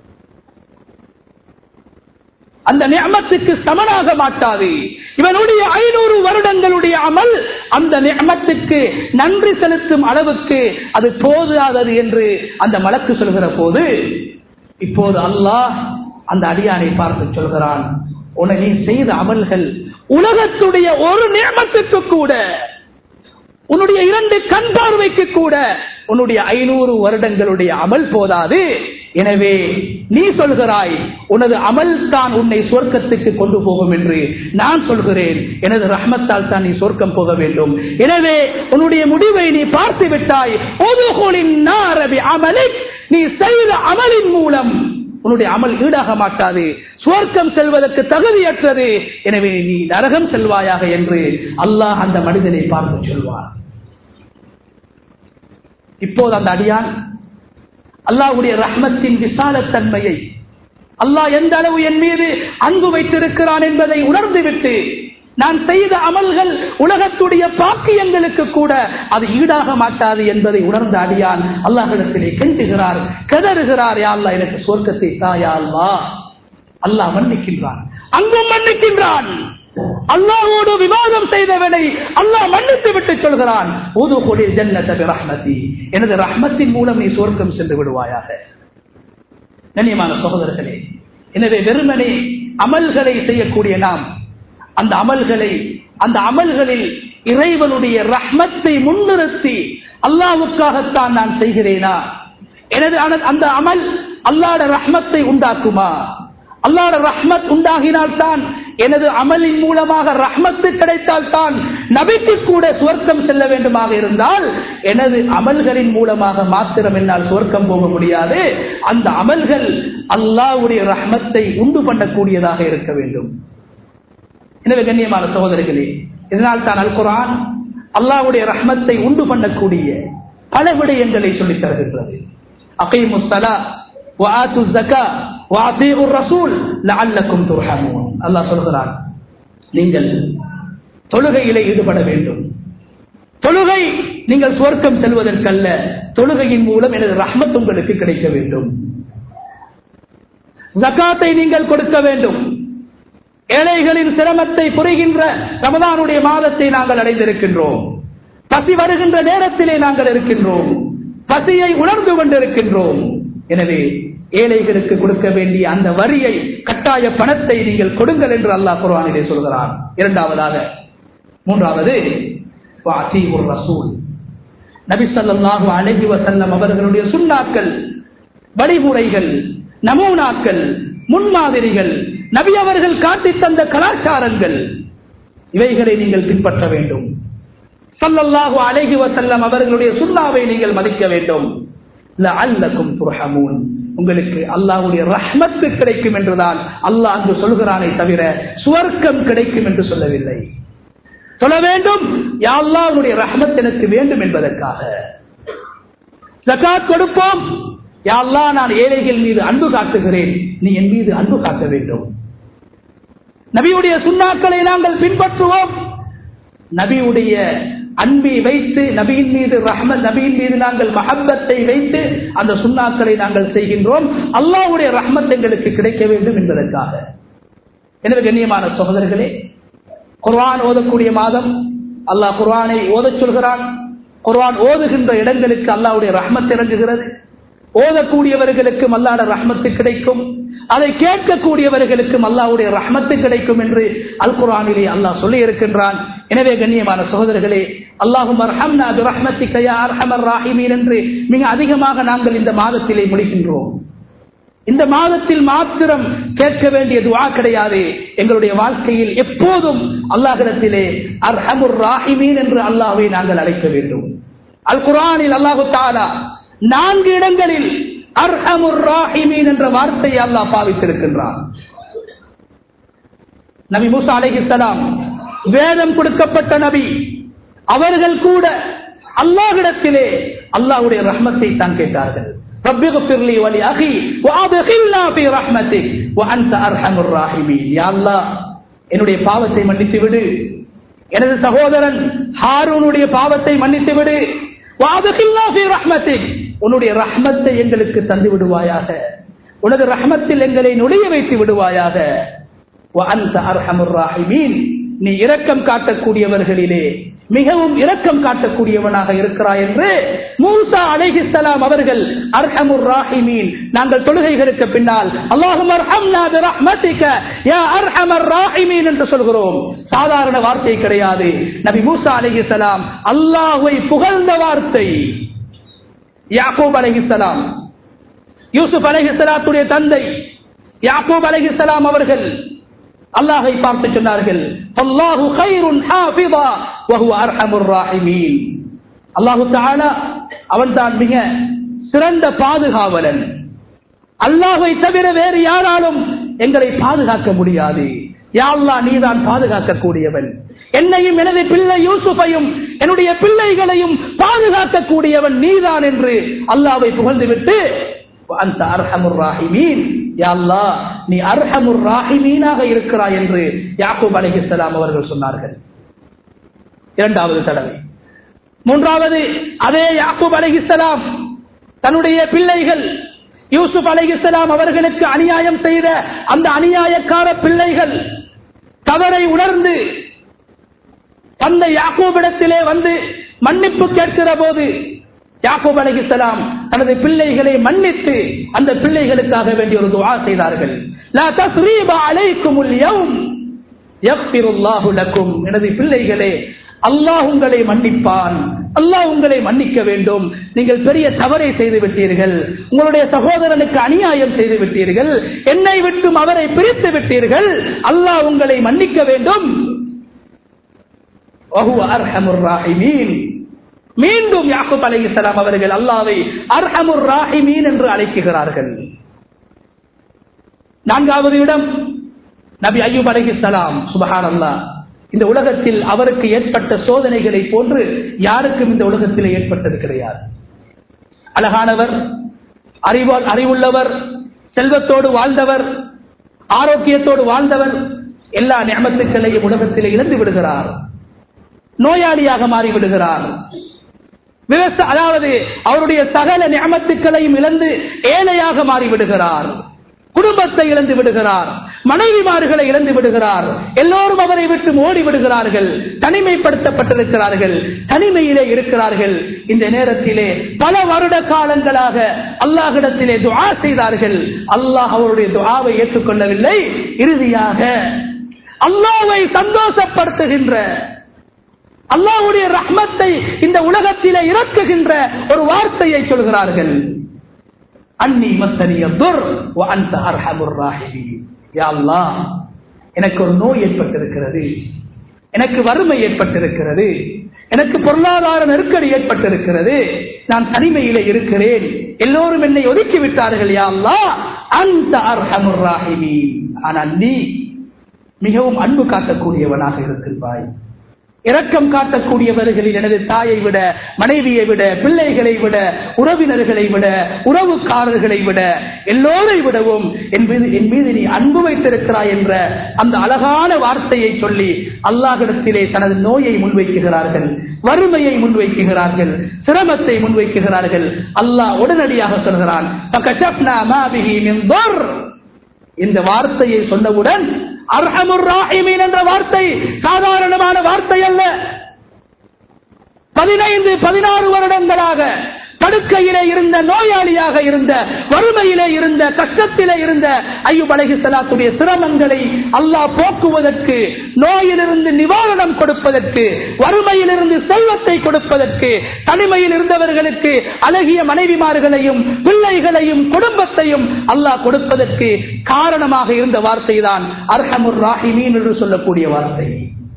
அந்த நிஅமத்துக்கு சமனாக மாட்டாது. இவனுடைய 500 வருடங்களுடைய அமல் அந்த நிஅமத்துக்கு நன்றி செலுத்தும் அளவுக்கு அது போதாதது என்று அந்த மலக்கு சொல்கிற போது, இப்போது அல்லாஹ் அந்த அடியானை பார்த்து சொல்கிறான், உனக்கு நீ செய்த அமல்கள் உலகத்துடைய ஒரு நிஅமத்துக்கு கூட, உன்னுடைய 2 கண் பார்வைக்கு கூட உன்னுடைய 500 வருடங்களுடைய அமல் போதாது. எனவே நீ சொல்கிறாய் உனது அமல் தான் உன்னை சொர்க்கத்துக்கு கொண்டு போகும் என்று. நான் சொல்கிறேன் எனது ரஹ்மத்தால் தான் நீ சொர்க்கம் போக வேண்டும். எனவே உன்னுடைய முடிவை நீ பார்த்து விட்டாய். நீ செய்த அமலின் மூலம் உன்னுடைய அமல் ஈடாக மாட்டாது, சுவர்க்கம் செல்வதற்கு தகுதியற்றது. எனவே நீ நரகம் செல்வாயாக என்று அல்லாஹ் அந்த மனிதனை பார்த்து சொல்வார். இப்போது அந்த அடியான் அல்லாஹ்வுடைய ரஹ்மத்தின் விசாலத்தன்மையை, அல்லாஹ் எந்த அளவு என் மீது அன்பு வைத்திருக்கிறான் என்பதை உணர்ந்துவிட்டு, நான் செய்த அமல்கள் உலகத்துடைய பாக்கியங்களுக்கு கூட அது ஈடாக மாட்டாது என்பதை உணர்ந்த அடியான் அல்லாஹ்விடத்திலே கெஞ்சுகிறார், கதறுகிறார், யா அல்லாஹ் எனக்கு சொர்க்கத்தை தா யா அல்லாஹ். அல்லாஹ் மன்னிக்கின்றான், அங்கும் மன்னிக்கின்றான். அல்லாஹ்வோடு விவாதம் செய்தவனை அல்லாஹ் மன்னித்து விட்டு சொல்கிறான், உதுகுலில் ஜன்னத பிரஹ்மதி, எனது ரஹ்மத்தின் மூலம் நீ சொர்க்கம் சென்று விடுவாயாக. கண்ணியமான சகோதரர்களே, எனவே வெறுமனே அமல்களை செய்யக்கூடிய நாம் அந்த அமல்களில் இறைவனுடைய ரஹ்மத்தை முன்னிறுத்தி அல்லாஹ்வுக்காகத்தான் நான் செய்கிறேனா, எனது அந்த அமல் அல்லாஹ்வுடைய ரஹ்மத்தை உண்டாக்குமா? அல்லாஹ்வுடைய ரஹ்மத் உண்டாகினால்தான், எனது அமலின் மூலமாக ரஹ்மத்து கிடைத்தால் தான் நபிக்கு கூட சுவர்க்கம் செல்ல வேண்டுமாக இருந்தால் எனது அமல்களின் மூலமாக மாத்திரம் என்னால் சுவர்க்கம் போக முடியாது. அந்த அமல்கள் அல்லாஹ்வுடைய ரஹ்மத்தை உண்டு பண்ணக்கூடியதாக இருக்க வேண்டும். எனவே கண்ணியமான சகோதரர்களே, இதனால் தான் அல் குர்ஆன் அல்லாஹ்வுடைய ரஹ்மத்தை உண்டு பண்ணக்கூடிய பல விடயங்களை சொல்லித் தருகின்றது. அகீமுஸ் ஸலா வ ஆத்துஸ் ஸகா வ அதீஉர் ரசூல் லஅல்லக்கும் துர்ஹமூன். அல்லாஹ் சொல்கிறான், நீங்கள் தொழுகையிலே ஈடுபட வேண்டும். தொழுகை நீங்கள் சுவர்க்கம் செல்வதற்கல்ல, தொழுகையின் மூலம் எனது ரஹ்மத் உங்களுக்கு கிடைக்க வேண்டும். ஜகாத்தை நீங்கள் கொடுக்க வேண்டும். ஏழைகளின் சிரமத்தை புரிகின்ற ரமதானுடைய மாதத்தை நாங்கள் அடைந்திருக்கின்றோம். பசி வருகின்ற நேரத்திலே நாங்கள் இருக்கின்றோம், பசியை உணர்ந்து கொண்டிருக்கின்றோம். எனவே ஏழைகளுக்கு கொடுக்க வேண்டிய அந்த வரியை, கட்டாய பணத்தை நீங்கள் கொடுங்கள் என்று அல்லாஹ் குர்ஆனிலே சொல்கிறான். மூன்றாவது வஅதீஉர் ரசூல், நபி ஸல்லல்லாஹு அலைஹி வஸல்லம் அவர்களுடைய சுன்னாக்கள், வழிமுறைகள், நமூனாக்கள், முன்மாதிரிகள், நபி அவர்கள் காட்டி தந்த கலாச்சாரங்கள், இவைகளை நீங்கள் பின்பற்ற வேண்டும். ஸல்லல்லாஹு அலைஹி வஸல்லம் அவர்களுடைய சுன்னாவை நீங்கள் மதிக்க வேண்டும். லஅல்லக்கும் துர்ஹமூன், உங்களுக்கு அல்லாஹ்வுடைய ரஹ்மத் கிடைக்கும் என்றுதான் அல்லாஹ் அங்கு சொல்கிறானே தவிர சுவர்க்கம் கிடைக்கும் என்று சொல்லவில்லை. சொல்ல வேண்டும், யா அல்லாஹ்வுடைய ரஹ்மத் எனக்கு வேண்டும் என்பதற்காக. ஜகாத் கொடுப்போம், யா அல்லாஹ், நான் ஏழைகள் மீது அன்பு காட்டுகிறேன், நீ என் மீது அன்பு காட்ட வேண்டும். நபியுடைய சுன்னாக்களை நாங்கள் பின்பற்றுவோம். நபியுடைய அன்பை வைத்து, நபியின் மீது ரஹ்மத், நபியின் மீது நாங்கள் மஹப்பத்தை வைத்து அந்த சுன்னாக்களை நாங்கள் செய்கின்றோம். அல்லாஹ்வுடைய ரஹ்மத் எங்களுக்கு கிடைக்க வேண்டும் என்பதற்காக. எனவே கண்ணியமான சகோதரர்களே, குர்ஆன் ஓதக்கூடிய மாதம், அல்லாஹ் குர்ஆனை ஓதச் சொல்கிறான். குர்ஆன் ஓதுகின்ற இடங்களுக்கு அல்லாஹ்வுடைய ரஹ்மத் இறங்குகிறது. ஓதக்கூடியவர்களுக்கும் அல்லாஹ்வுடைய ரஹ்மத்து கிடைக்கும், அதை கேட்கக்கூடியவர்களுக்கும் அல்லாஹ்வுடைய ரஹ்மத்து கிடைக்கும் என்று அல் குர்ஆனிலே அல்லாஹ் சொல்லி இருக்கின்றான். எனவே கண்ணியமான சகோதரர்களே, அல்லாஹும்ம அர்ஹம்னா பிரஹ்மத்திக யா அர்ஹமர் ராஹிமீன் என்று மிக அதிகமாக நாங்கள் இந்த மாதத்திலே முடிக்கின்றோம். இந்த மாதத்தில் மாத்திரம் கேட்க வேண்டிய துஆ கிடையாது. எங்களுடைய வாழ்க்கையில் எப்போதும் அல்லாஹ்விடத்திலே அர்ஹமுர் ராஹிமீன் என்று அல்லாஹ்வை நாங்கள் அழைக்க வேண்டும். அல் குர்ஆனில் அல்லாஹ் தஆலா 4 இடங்களில் அர்ஹமுர் ராஹிமீன் என்ற வார்த்தையை அல்லாஹ் பாவித்திருக்கின்றான். நபி மூசா அலைஹிஸ்ஸலாம் வேதம் கொடுக்கப்பட்ட நபி, அவர்கள் கூட அல்லாஹ்விடத்திலே அல்லாஹ்வுடைய ரஹ்மத்தை தான் கேட்டார்கள். ரப்பிக்ஃபிர்லி வலி அகி வஅத்கில்னா ஃபீ ரஹ்மத்திக் வஅன்த அர்ஹமுர் ராஹிமீன். யா அல்லாஹ், என்னுடைய பாவத்தை மன்னித்து விடு, எனது சகோதரன் ஹாரூனுடைய பாவத்தை மன்னித்து விடு. வஅத்கில்னா ஃபீ ரஹ்மத்திக், உன்னுடைய ரஹ்மத்தை எங்களுக்கு தந்து விடுவாயாக, உனது ரஹ்மத்தில் எங்களை நுழைய வைத்து விடுவாயாக. வஅன்த அர்ஹமுர் ராஹிமீன், நீ இரக்கம் காட்டக்கூடியவர்களிலே மிகவும் இரக்கம் காட்டக்கூடியவனாக இருக்கிறாய் என்று மூசா அலைஹிஸ்ஸலாம் அவர்கள் அர்ஹமுர் ராஹிமீன், நாங்கள் தொழுகைகளுக்கு பின்னால் அல்லாஹும்ம அர்ஹம்னா பிரஹ்மத்திக யா அர்ஹமர் ராஹிமீன் என்று சொல்கிறோம். சாதாரண வார்த்தை கிடையாது. நபி மூசா அலைஹிஸ்ஸலாம் அல்லாஹ்வை புகழ்ந்த வார்த்தை. யாக்கூப் அலைஹிஸ்ஸலாம், யூசுப் அலைஹிஸ்ஸலாத்துடைய தந்தை யாக்கூப் அலைஹிஸ்ஸலாம் அவர்கள் அல்லாஹ்வை பார்த்து சொன்னார்கள், அல்லாஹு கைருன் ஹாஃபிதா வஹுவ அர்ஹமுர் ராஹிமீன். அல்லாஹ் தஆலா அவன்தான் மிக சிறந்த பாதுகாவலன். அல்லாஹ்வை தவிர வேறு யாராலும் எங்களை பாதுகாக்க முடியாது. யா அல்லாஹ், நீதான் பாதுகாக்க கூடியவன். என்னையும் எனது பிள்ளை யூசுஃபையும் என்னுடைய பிள்ளைகளையும் பாதுகாக்க கூடியவன் நீதான் என்று அல்லாஹ்வை புகழ்ந்துவிட்டு அந்த அர்ஹமுர் ராஹிமீன், யா அல்லாஹ், நீ அர்ஹமுர் ராஹிமீனாக இருக்கிறாய் என்று யாக்கூப் அலைஹிஸ்ஸலாம் அவர்கள் சொன்னார்கள். இரண்டாவது தடவை. மூன்றாவது, அதே யாக்கூப் அலைஹிஸ்ஸலாம் தன்னுடைய பிள்ளைகள் யூசுப் அலைஹிஸ்ஸலாம் அவர்களுக்கு அநியாயம் செய்த அந்த அநியாயக்கார பிள்ளைகள் தவறை உணர்ந்து தந்தை யாக்கூபிடத்திலே வந்து மன்னிப்பு கேட்கிற போது யாக்கூப் அலைஹிஸ்ஸலாம் தனது பிள்ளைகளை மன்னித்து அந்த பிள்ளைகளுக்காக வேண்டிய ஒரு துஆ செய்தார்கள். லா தஸ்ரீப அலைக்குமுல் யௌம் யக்ஃபிருல்லாஹு லக்கும். எனது பிள்ளைகளே, அல்லாஹ் உங்களை மன்னிப்பான், அல்லாஹ் உங்களை மன்னிக்க வேண்டும். நீங்கள் பெரிய தவறை செய்து விட்டீர்கள், உங்களுடைய சகோதரனுக்கு அநியாயம் செய்து விட்டீர்கள், என்னை விட்டும் அவரை பிரித்து விட்டீர்கள், அல்லாஹ் உங்களை மன்னிக்க வேண்டும். வஹுவ அர்ஹமுர் ராஹிமீன். மீண்டும் யாக்கூப் அலைஹிஸ்ஸலாம் அவர்கள் அல்லாஹ்வை அர்ஹமுர் ராஹிமீன் என்று அழைக்கிறார்கள். நான்காவது இடம் நபி அய்யூப் அலைஹிஸ்ஸலாம். சுப்ஹானல்லாஹ், இந்த உலகத்தில் அவருக்கு ஏற்பட்ட சோதனைகளை போன்று யாருக்கும் இந்த உலகத்தில் ஏற்பட்டது கிடையாது. அழகானவர், அறிவுள்ளவர், செல்வத்தோடு வாழ்ந்தவர், ஆரோக்கியத்தோடு வாழ்ந்தவர், எல்லா நிஅமத்துக்களையும் உலகத்தில் இழந்து விடுகிறார். நோயாளியாக மாறிவிடுகிறார். அதாவது அவருடைய சகல நிஅமத்துக்களையும் இழந்து ஏழையாக மாறிவிடுகிறார். குடும்பத்தை இழந்து விடுகிறார், மனைவிமார்களை இழந்து விடுகிறார். எல்லோரும் அவரை விட்டு ஓடி விடுகிறார்கள், தனிமைப்படுத்தப்பட்டிருக்கிறார்கள், தனிமையிலே இருக்கிறார்கள். இந்த நேரத்திலே பல வருட காலங்களாக அல்லாஹ்விடத்திலே துஆ செய்தார்கள். அல்லாஹ் அவருடைய துஆவை ஏற்றுக்கொள்ளவில்லை. இறுதியாக அல்லாஹ்வை சந்தோஷப்படுத்துகின்ற, அல்லாஹ்வுடைய ரஹ்மத்தை இந்த உலகத்திலே இறக்குகின்ற ஒரு வார்த்தையை சொல்கிறார்கள். அன்னி மஸ்ஸனிய துர் வ அன்த அர்ஹமுர் ராஹிமீன். யா அல்லாஹ், எனக்கு ஒரு நோய் ஏற்பட்டிருக்கிறது, எனக்கு வறுமை ஏற்பட்டிருக்கிறது, எனக்கு பொருளாதார நெருக்கடி ஏற்பட்டிருக்கிறது, நான் தனிமையிலே இருக்கிறேன், எல்லோரும் என்னை ஒதுக்கி விட்டார்கள். யா அல்லாஹ், அன்த அர்ஹமுர் ராஹிமீன். ஆனால் நீ மிகவும் அன்பு காட்டக்கூடியவனாக இருக்கின்றாய். இரக்கம் காட்டக்கூடியவர்களில் எனது தாயை விட, மனைவியை விட, பிள்ளைகளை விட, உறவினர்களை விட, உறவுக்காரர்களை விட, எல்லோரை விடவும் என் மீது நீ அன்பு வைத்திருக்கிறாய் என்ற அந்த அழகான வார்த்தையை சொல்லி அல்லாஹ்விடத்திலே தனது நோயை முன்வைக்குகிறார்கள், வறுமையை முன்வைக்குகிறார்கள், சிரமத்தை முன்வைக்குகிறார்கள். அல்லாஹ் உடனடியாக சொல்கிறான், இந்த வார்த்தையை சொன்னவுடன் அர்ஹமுர் ராஹிமீன் என்ற வார்த்தை சாதாரணமான வார்த்தை அல்ல. 15-16 வருடங்களாக படுக்கையிலே இருந்த, நோயாளியாக இருந்த, வறுமையிலே இருந்த, கஷ்டத்திலே இருந்த அய்யூப் அலைஹிஸ்ஸலாத்துடைய சிரமங்களை அல்லாஹ் போக்குவதற்கு, நோயிலிருந்து நிவாரணம் கொடுப்பதற்கு, வறுமையிலிருந்து செல்வத்தை கொடுப்பதற்கு, தனிமையில் இருந்தவர்களுக்கு அழகிய மனைவிமார்களையும் பிள்ளைகளையும் குடும்பத்தையும் அல்லாஹ் கொடுப்பதற்கு காரணமாக இருந்த வார்த்தை தான் அர்ஹமுர் ராஹிமீன் என்று சொல்லக்கூடிய வார்த்தை.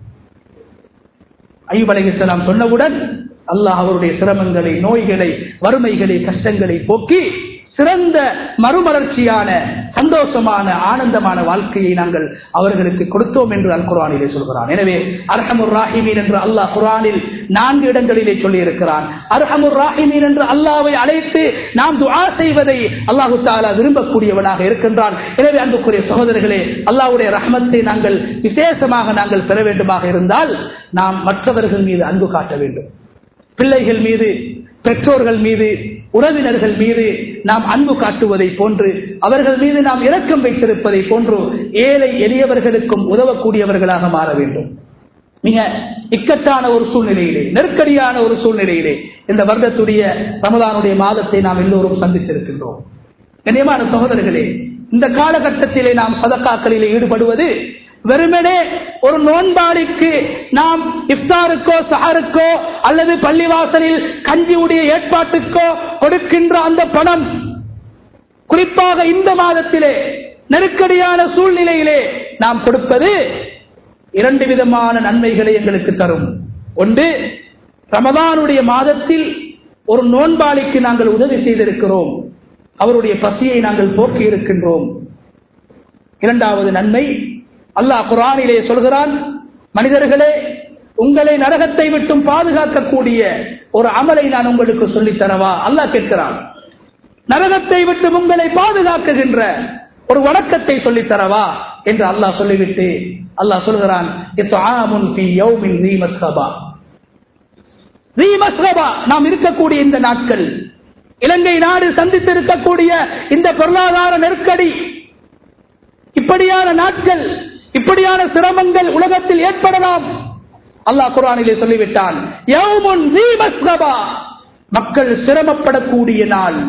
அய்யூப் அலைஹிஸ்ஸலாம் சொன்னவுடன் அல்லாஹ் அவருடைய சிரமங்களை, நோய்களை, வறுமைகளை, கஷ்டங்களை போக்கி சிறந்த மறுமலர்ச்சியான, சந்தோஷமான, ஆனந்தமான வாழ்க்கையை நாங்கள் அவர்களுக்கு கொடுத்தோம் என்று அல் குர்ஆனிலே சொல்கிறான். எனவே அர்ஹமுர் ராஹிமீன் என்று அல்லாஹ் குர்ஆனில் 4 இடங்களிலே சொல்லி இருக்கிறான். அர்ஹமுர் ராஹிமீன் என்று அல்லாஹ்வை அழைத்து நாம் துஆ செய்வதை அல்லாஹ் தஆலா விரும்பக்கூடியவனாக இருக்கின்றான். எனவே அன்புக்குரிய சகோதரர்களே, அல்லாஹ்வுடைய ரஹ்மத்தை நாங்கள் விசேஷமாக நாங்கள் பெற வேண்டுமாக இருந்தால் நாம் மற்றவர்கள் மீது அன்பு காட்ட வேண்டும். பிள்ளைகள் மீது, பெற்றோர்கள் மீது, உறவினர்கள் மீது நாம் அன்பு காட்டுவதை போன்று, அவர்கள் மீது நாம் இரக்கம் வைத்திருப்பதை போன்று ஏழை எளியவர்களுக்கும் உதவக்கூடியவர்களாக மாற வேண்டும். மிக இக்கட்டான ஒரு சூழ்நிலையிலே, நெருக்கடியான ஒரு சூழ்நிலையிலே இந்த வருடத்துடைய ரமலானுடைய மாதத்தை நாம் எல்லோரும் சந்தித்திருக்கின்றோம். கண்ணியமான சகோதரர்களே, இந்த காலகட்டத்திலே நாம் சதக்காக்களிலே ஈடுபடுவது வெறுமனே ஒரு நோன்பாளிக்கு நாம் இஃப்தாருக்கோ, சஹருக்கோ அல்லது பள்ளிவாசலில் கஞ்சியுடைய ஏற்பாட்டுக்கோ கொடுக்கின்ற அந்த பணம், குறிப்பாக இந்த மாதத்திலே நெருக்கடியான சூழ்நிலையிலே நாம் கொடுப்பது 2 விதமான நன்மைகளை எங்களுக்கு தரும். ஒன்று, ரமதானுடைய மாதத்தில் ஒரு நோன்பாளிக்கு நாங்கள் உதவி செய்திருக்கிறோம், அவருடைய பசியை நாங்கள் போக்கி இருக்கின்றோம். இரண்டாவது நன்மை, அல்லாஹ் குர்ஆனிலே சொல்கிறான், மனிதர்களே, உங்களை நரகத்தை விட்டும் பாதுகாக்கக்கூடிய ஒரு அமலை நான் உங்களுக்கு சொல்லித் தரவா? அல்லாஹ் கேட்கிறான். நரகத்தை விட்டு உங்களை பாதுகாக்குகின்ற ஒரு வணக்கத்தை சொல்லித் தரவா என்று அல்லாஹ் சொல்லிவிட்டு அல்லாஹ் சொல்கிறான், இத்ஆமுன் ஃபீ யௌமின் ذீ மஸ்கபா. நாம் இருக்கக்கூடிய இந்த நாட்கள், இலங்கை நாடு சந்தித்திருக்கக்கூடிய இந்த பொருளாதார நெருக்கடி, இப்படியான நாட்கள், இப்படியான சிரமங்கள் உலகத்தில் ஏற்படலாம். அல்லாஹ் குர்ஆனிலே சொல்லிவிட்டான், யௌமுன் ذீ மஸ்கபா, மக்கள் சிரமப்படக்கூடிய நாள்,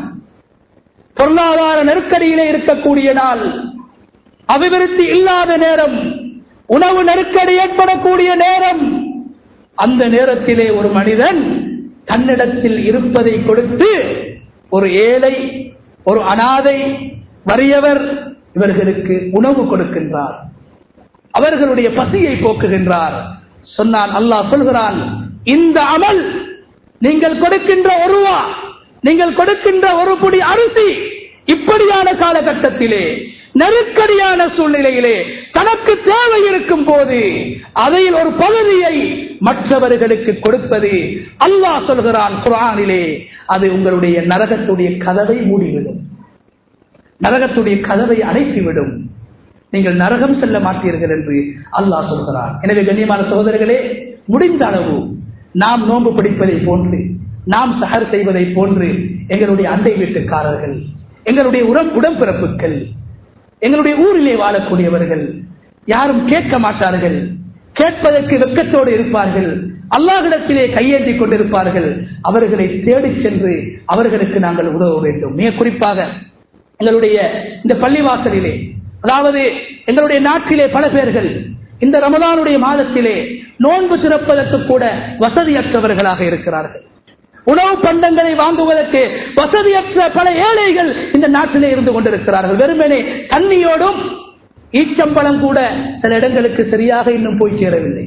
பொருளாதார நெருக்கடியிலே இருக்கக்கூடிய நாள், அபிவிருத்தி இல்லாத நேரம், உணவு நெருக்கடி ஏற்படக்கூடிய நேரம். அந்த நேரத்திலே ஒரு மனிதன் தன்னிடத்தில் இருப்பதை கொடுத்து ஒரு ஏழை, ஒரு அனாதை, வறியவர் இவர்களுக்கு உணவு கொடுக்கின்றார், அவர்களுடைய பசியை போக்குகின்றார். சொன்னான், அல்லாஹ் சொல்கிறான், இந்த அமல், நீங்கள் கொடுக்கின்ற ஒரு ரூபா, நீங்கள் கொடுக்கின்ற ஒரு புடி அரிசி, இப்படியான காலகட்டத்திலே, நெருக்கடியான சூழ்நிலையிலே, தனக்கு தேவை இருக்கும் போது அதில் ஒரு பகுதியை மற்றவர்களுக்கு கொடுப்பது, அல்லாஹ் சொல்கிறான் குர்ஆனிலே, அது உங்களுடைய நரகத்துடைய கதவை மூடிவிடும், நரகத்துடைய கதவை அடைத்துவிடும், நீங்கள் நரகம் செல்ல மாட்டீர்கள் என்று அல்லாஹ் சொல்கிறான். எனவே கண்ணியமான சகோதரர்களே, முடிந்த அளவு நாம் நோன்பு பிடிப்பதை போன்று, நாம் சஹர் செய்வதை போன்று எங்களுடைய அண்டை வீட்டுக்காரர்கள், எங்களுடைய உடம்பிறப்புகள், எங்களுடைய ஊரிலே வாழக்கூடியவர்கள் யாரும் கேட்க மாட்டார்கள், கேட்பதற்கு வெட்கத்தோடு இருப்பார்கள், அல்லாஹ்விடத்திலே கையேந்தி கொண்டிருப்பார்கள். அவர்களை தேடிச் சென்று அவர்களுக்கு நாங்கள் உதவ வேண்டும். மிக குறிப்பாக எங்களுடைய இந்த பள்ளிவாசலிலே, அதாவது எங்களுடைய நாட்டிலே பல பேர்கள் இந்த ரமலானுடைய மாதத்திலே நோன்பு திறப்பதற்கு கூட வசதியற்றவர்களாக இருக்கிறார்கள். உணவு பண்டங்களை வாங்குவதற்கு வசதியற்ற பல ஏழைகள் இந்த நாட்டிலே இருந்து கொண்டிருக்கிறார்கள். வெறுமனே தண்ணியோடும் ஈச்சம்பழம் கூட சில இடங்களுக்கு சரியாக இன்னும் போய் சேரவில்லை.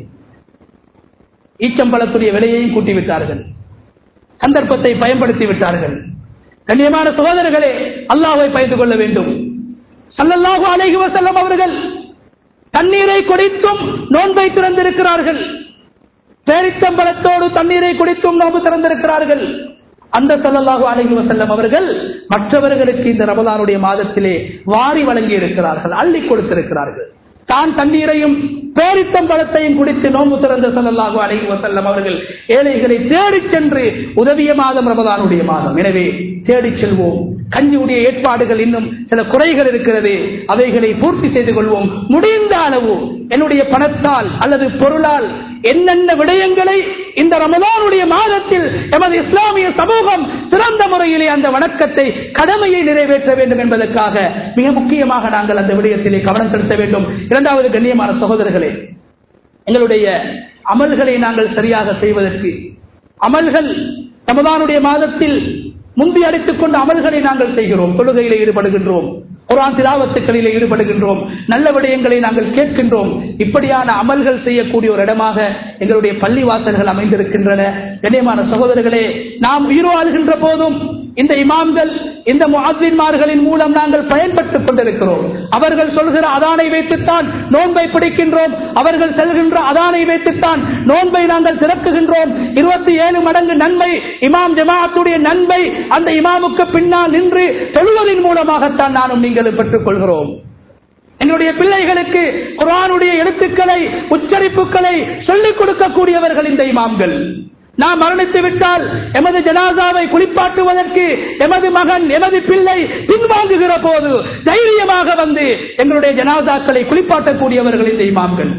ஈச்சம்பழத்துடைய விலையையும் கூட்டிவிட்டார்கள், சந்தர்ப்பத்தை பயன்படுத்தி விட்டார்கள். கண்ணியமான சகோதரர்களே, அல்லாஹ்வை பயந்து கொள்ள வேண்டும். ஸல்லல்லாஹு அலைஹி வஸல்லம் அவர்கள் தண்ணீரை குடித்தும் நோன்பை திறந்திருக்கிறார்கள். பேரித்தம்பழத்தோடு தண்ணீரை குடித்தும் நோன்பு திறந்திருக்கிறார்கள். அந்த ஸல்லல்லாஹு அலைஹி வஸல்லம் அவர்கள் மற்றவர்களுக்கு இந்த ரமலானுடைய மாதத்திலே வாரி வழங்கி இருக்கிறார்கள், அள்ளி கொடுத்திருக்கிறார்கள். தான் தண்ணீரையும் பேரித்தம்பழத்தையும் குடித்து நோன்பு திறந்த ஸல்லல்லாஹு அலைஹி வஸல்லம் அவர்கள் ஏழைகளை தேடிச் சென்று உதவிய மாதம் ரமலானுடைய மாதம். எனவே தேடிச் செல்வோம். கஞ்சியுடைய ஏற்பாடுகள் இன்னும் சில குறைகள் இருக்கிறது, அவைகளை பூர்த்தி செய்து கொள்வோம். முடிந்த அளவு என்னுடைய பணத்தால் அல்லது பொருளால் என்னென்ன விடயங்களை இந்த ரமலானுடைய மாதத்தில் எமது இஸ்லாமிய சமூகம் சிறந்த முறையிலே அந்த வணக்கத்தை கடமையை நிறைவேற்ற வேண்டும் என்பதற்காக மிக முக்கியமாக நாங்கள் அந்த விடயத்திலே கவனம் செலுத்த வேண்டும். இரண்டாவது, கண்ணியமான சகோதரர்களே, எங்களுடைய அமல்களை நாங்கள் சரியாக செய்வதற்கு அமல்கள் ரமலானுடைய மாதத்தில் முந்தி அடித்துக் கொண்ட அமல்களை நாங்கள் செய்கிறோம். தொழுகையிலே ஈடுபடுகின்றோம், குர்ஆன் திலாவத்துக்களிலே ஈடுபடுகின்றோம், நல்ல விடயங்களை நாங்கள் கேட்கின்றோம். இப்படியான அமல்கள் செய்யக்கூடிய ஒரு இடமாக எங்களுடைய பள்ளிவாசல்கள் அமைந்திருக்கின்றன. கண்ணியமான சகோதரர்களே, நாம் உயிர் வாழ்கின்ற போதும் இந்த இமாம்கள், இந்த முஅத்தின்மார்களின் மூலம் நாங்கள் பயன்பட்டுக் கொண்டிருக்கிறோம். அவர்கள் சொல்கிற அதானை வைத்துத்தான் நோன்பை பிடிக்கின்றோம், அவர்கள் செல்கின்ற அதானை வைத்துத்தான் நோன்பை நாங்கள் திறக்குகின்றோம். 27 மடங்கு நன்மை, இமாம் ஜமாஅத்துடைய நன்மை அந்த இமாமுக்கு பின்னால் நின்று தொழுவதின் மூலமாகத்தான் நானும் நீங்களும் பெற்றுக் கொள்கிறோம். என்னுடைய பிள்ளைகளுக்கு குர்ஆனுடைய எழுத்துக்களை, உச்சரிப்புகளை சொல்லிக் கொடுக்கக்கூடியவர்கள் இந்த இமாம்கள். நாம் மரணித்து விட்டால் எமது ஜனாசாவை குளிப்பாட்டுவதற்கு எமது மகன், எமது பிள்ளை பின்வாங்குகிற போது தைரியமாக வந்து எங்களுடைய ஜனாசாக்களை குளிப்பாட்டக்கூடியவர்கள் இந்த இமாம்கள்.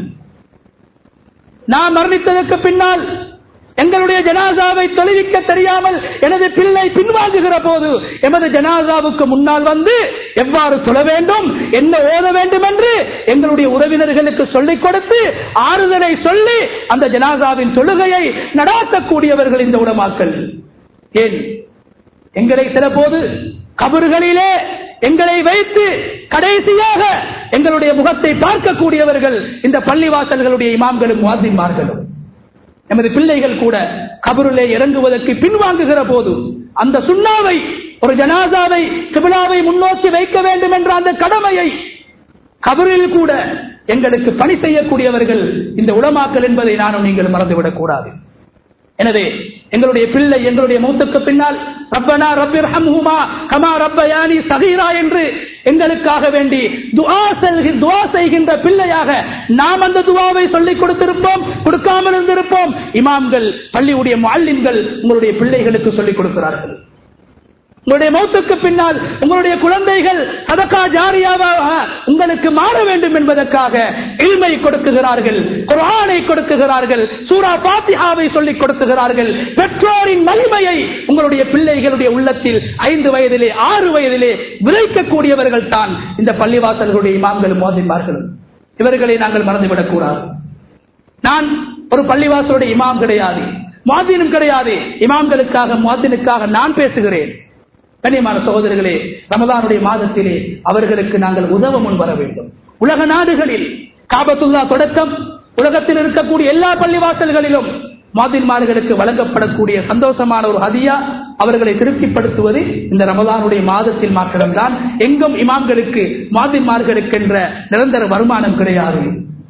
நாம் மரணித்ததற்கு பின்னால் எங்களுடைய ஜனாசாவை தொழுவிக்க தெரியாமல் எனது பிள்ளை பின்வாங்குகிற போது எமது ஜனாசாவுக்கு முன்னால் வந்து எவ்வாறு தொழ வேண்டும், என்ன ஓத வேண்டும் என்று எங்களுடைய உறவினர்களுக்கு சொல்லிக் கொடுத்து ஆறுதலை சொல்லி அந்த ஜனாசாவின் தொழுகையை நடாத்தக்கூடியவர்கள் இந்த உலமாக்கள். ஏன் எங்களை சில போது கபர்களிலே எங்களை வைத்து கடைசியாக எங்களுடைய முகத்தை பார்க்கக்கூடியவர்கள் இந்த பள்ளிவாசல்களுடைய இமாம்களும் முஅத்தின்மார்களும். நமது பிள்ளைகள் கூட கபருளே இறங்குவதற்கு பின்வாங்குகிற போது அந்த சுன்னாவை, ஒரு ஜனாசாவை கிப்லாவை முன்னோக்கி வைக்க வேண்டும் என்ற அந்த கடமையை கபரில் கூட எங்களுக்கு பணி செய்யக்கூடியவர்கள் இந்த உலமாக்கள் என்பதை நானும் நீங்கள் மறந்துவிடக் கூடாது. எனவே எங்களுடைய பிள்ளை எங்களுடைய மௌத்துக்கு பின்னால் ரப்பனா ரப்பிர்ஹம்ஹுமா கமா ரப்பயானி ஸகீரா என்று எங்களுக்காக வேண்டி துஆ செய்கின்ற பிள்ளையாக நாம் அந்த துஆவை சொல்லிக் கொடுத்திருப்போம், கொடுக்காமல் இருந்திருப்போம். இமாம்கள், பள்ளியுடைய முஅல்லிம்கள் உங்களுடைய பிள்ளைகளுக்கு சொல்லிக் கொடுக்கிறார்கள். உங்களுடைய மௌத்துக்கு பின்னால் உங்களுடைய குழந்தைகள் சதகா ஜாரியாவாக உங்களுக்கு மாற வேண்டும் என்பதற்காக இல்மை கொடுக்குகிறார்கள், குர்ஆனை கொடுக்குகிறார்கள், சூரா ஃபாத்திஹாவை சொல்லிக் கொடுக்குகிறார்கள். பெற்றோரின் மகிமையை உங்களுடைய பிள்ளைகளுடைய உள்ளத்தில் 5 வயதிலே 6 வயதிலே விதைக்கக்கூடியவர்கள் தான் இந்த பள்ளிவாசல்களுடைய இமாம்களும் முஅத்தின்மார்களும். இவர்களை நாங்கள் மறந்துவிடக் கூடாது. நான் ஒரு பள்ளிவாசலுடைய இமாம் கிடையாது, முஅத்தினும் கிடையாது. இமாம்களுக்காக, முஅத்தினுக்காக நான் பேசுகிறேன். கண்ணியமான சகோதரர்களே, ரமலானுடைய மாதத்திலே அவர்களுக்கு நாங்கள் உதவ முன் வர வேண்டும். உலக நாடுகளில் காபத்துல்லா தொடக்கம் உலகத்தில் இருக்கக்கூடிய எல்லா பள்ளிவாசல்களிலும் முஅத்தின்மார்களுக்கு வழங்கப்படக்கூடிய சந்தோஷமான ஒரு ஹதியா அவர்களை திருப்திப்படுத்துவது இந்த ரமலானுடைய மாதத்தில் மாத்திரம்தான். எங்கும் இமாம்களுக்கு, முஅத்தின்மார்களுக்கு என்ற நிரந்தர வருமானம் கிடையாது,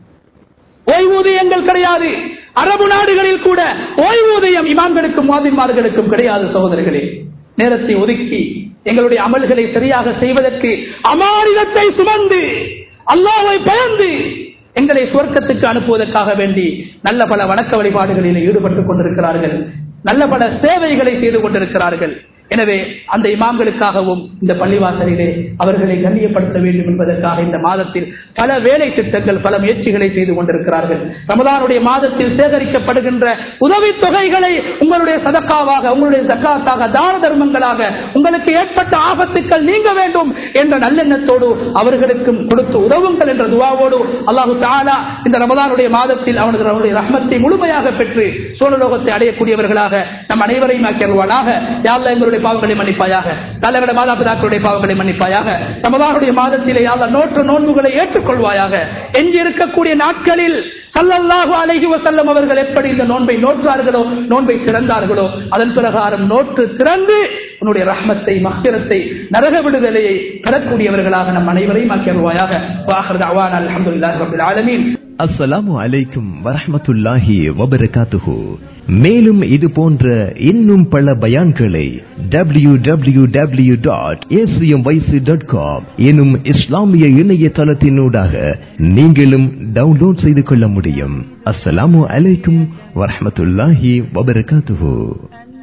ஓய்வூதியங்கள் கிடையாது. அரபு நாடுகளில் கூட ஓய்வூதியம் இமாம்களுக்கும் முஅத்தின்மார்களுக்கும் கிடையாது. சகோதரர்களே, நேரத்தை ஒதுக்கி எங்களுடைய அமல்களை சரியாக செய்வதற்கு அமானிதத்தை சுமந்து அல்லாஹ்வை பயந்து எங்களை சுவர்க்கத்துக்கு அனுப்புவதற்காக வேண்டி நல்ல பல வணக்க வழிபாடுகளில் ஈடுபட்டுக் கொண்டிருக்கிறார்கள், நல்ல பல சேவைகளை செய்து கொண்டிருக்கிறார்கள். எனவே அந்த இமாம்களுக்காகவும் இந்த பள்ளிவாசலிலே அவர்களை கண்ணியப்படுத்த வேண்டும் என்பதற்காக இந்த மாதத்தில் பல வேலை திட்டங்கள், பல முயற்சிகளை செய்து கொண்டிருக்கிறார்கள். ரமலானுடைய மாதத்தில் சேகரிக்கப்படுகின்ற உதவித் தொகைகளை உங்களுடைய சதக்காவாக, உங்களுடைய ஜக்காத்தாக, தான தர்மங்களாக உங்களுக்கு ஏற்பட்ட ஆபத்துக்கள் நீங்க வேண்டும் என்ற நல்லெண்ணத்தோடு அவர்களுக்கும் கொடுத்து உதவுங்கள் என்ற துஆவோடு அல்லாஹு தஆலா இந்த ரமலானுடைய மாதத்தில் அவனுடைய ரஹ்மத்தை முழுமையாக பெற்று சோழலோகத்தை அடையக்கூடியவர்களாக நம் அனைவரையும் ஆக்கியருள்வானாக. யா அல்லாஹ், எங்களுடைய பாவங்களை மன்னிப்பாயாக. தலைவருடைய மாதாபிதாக்களுடைய பாவங்களை மன்னிப்பாயாக. ரமதானுடைய மாதத்திலே அல்லாஹ் நோற்ற நோன்புகளை ஏற்றுக்கொள்வாயாக. எஞ்சி இருக்கக்கூடிய நாட்களில் ஸல்லல்லாஹு அலைஹி வஸல்லம் அவர்கள் எப்படி இந்த நோன்பை நோற்றார்களோ, நோன்பை திறந்தார்களோ, அதன் பிரகாரம் நோற்று திறந்து உன்னுடைய ரஹ்மத்தை, மக்ஃபிரத்தை, நரக விடுதலையை பெறக்கூடியவர்களாக நம் அனைவரையும் ஆக்கியருவாயாக. வாஹிர் தஅவானா அல்ஹம்துலில்லாஹி ரப்பில் ஆலமீன். அஸ்ஸலாமு அலைக்கும் வரஹ்மத்துல்லாஹி வபரகாத்துஹு. மேலும் இது போன்ற இன்னும் பல பயான்களை www.acmyc.com எனும் இஸ்லாமிய இணையதளத்தினூடாக நீங்களும் டவுன்லோட் செய்து கொள்ள முடியும். அஸ்ஸலாமு அலைக்கும் வரஹ்மத்துல்லாஹி வபரகாத்துஹு.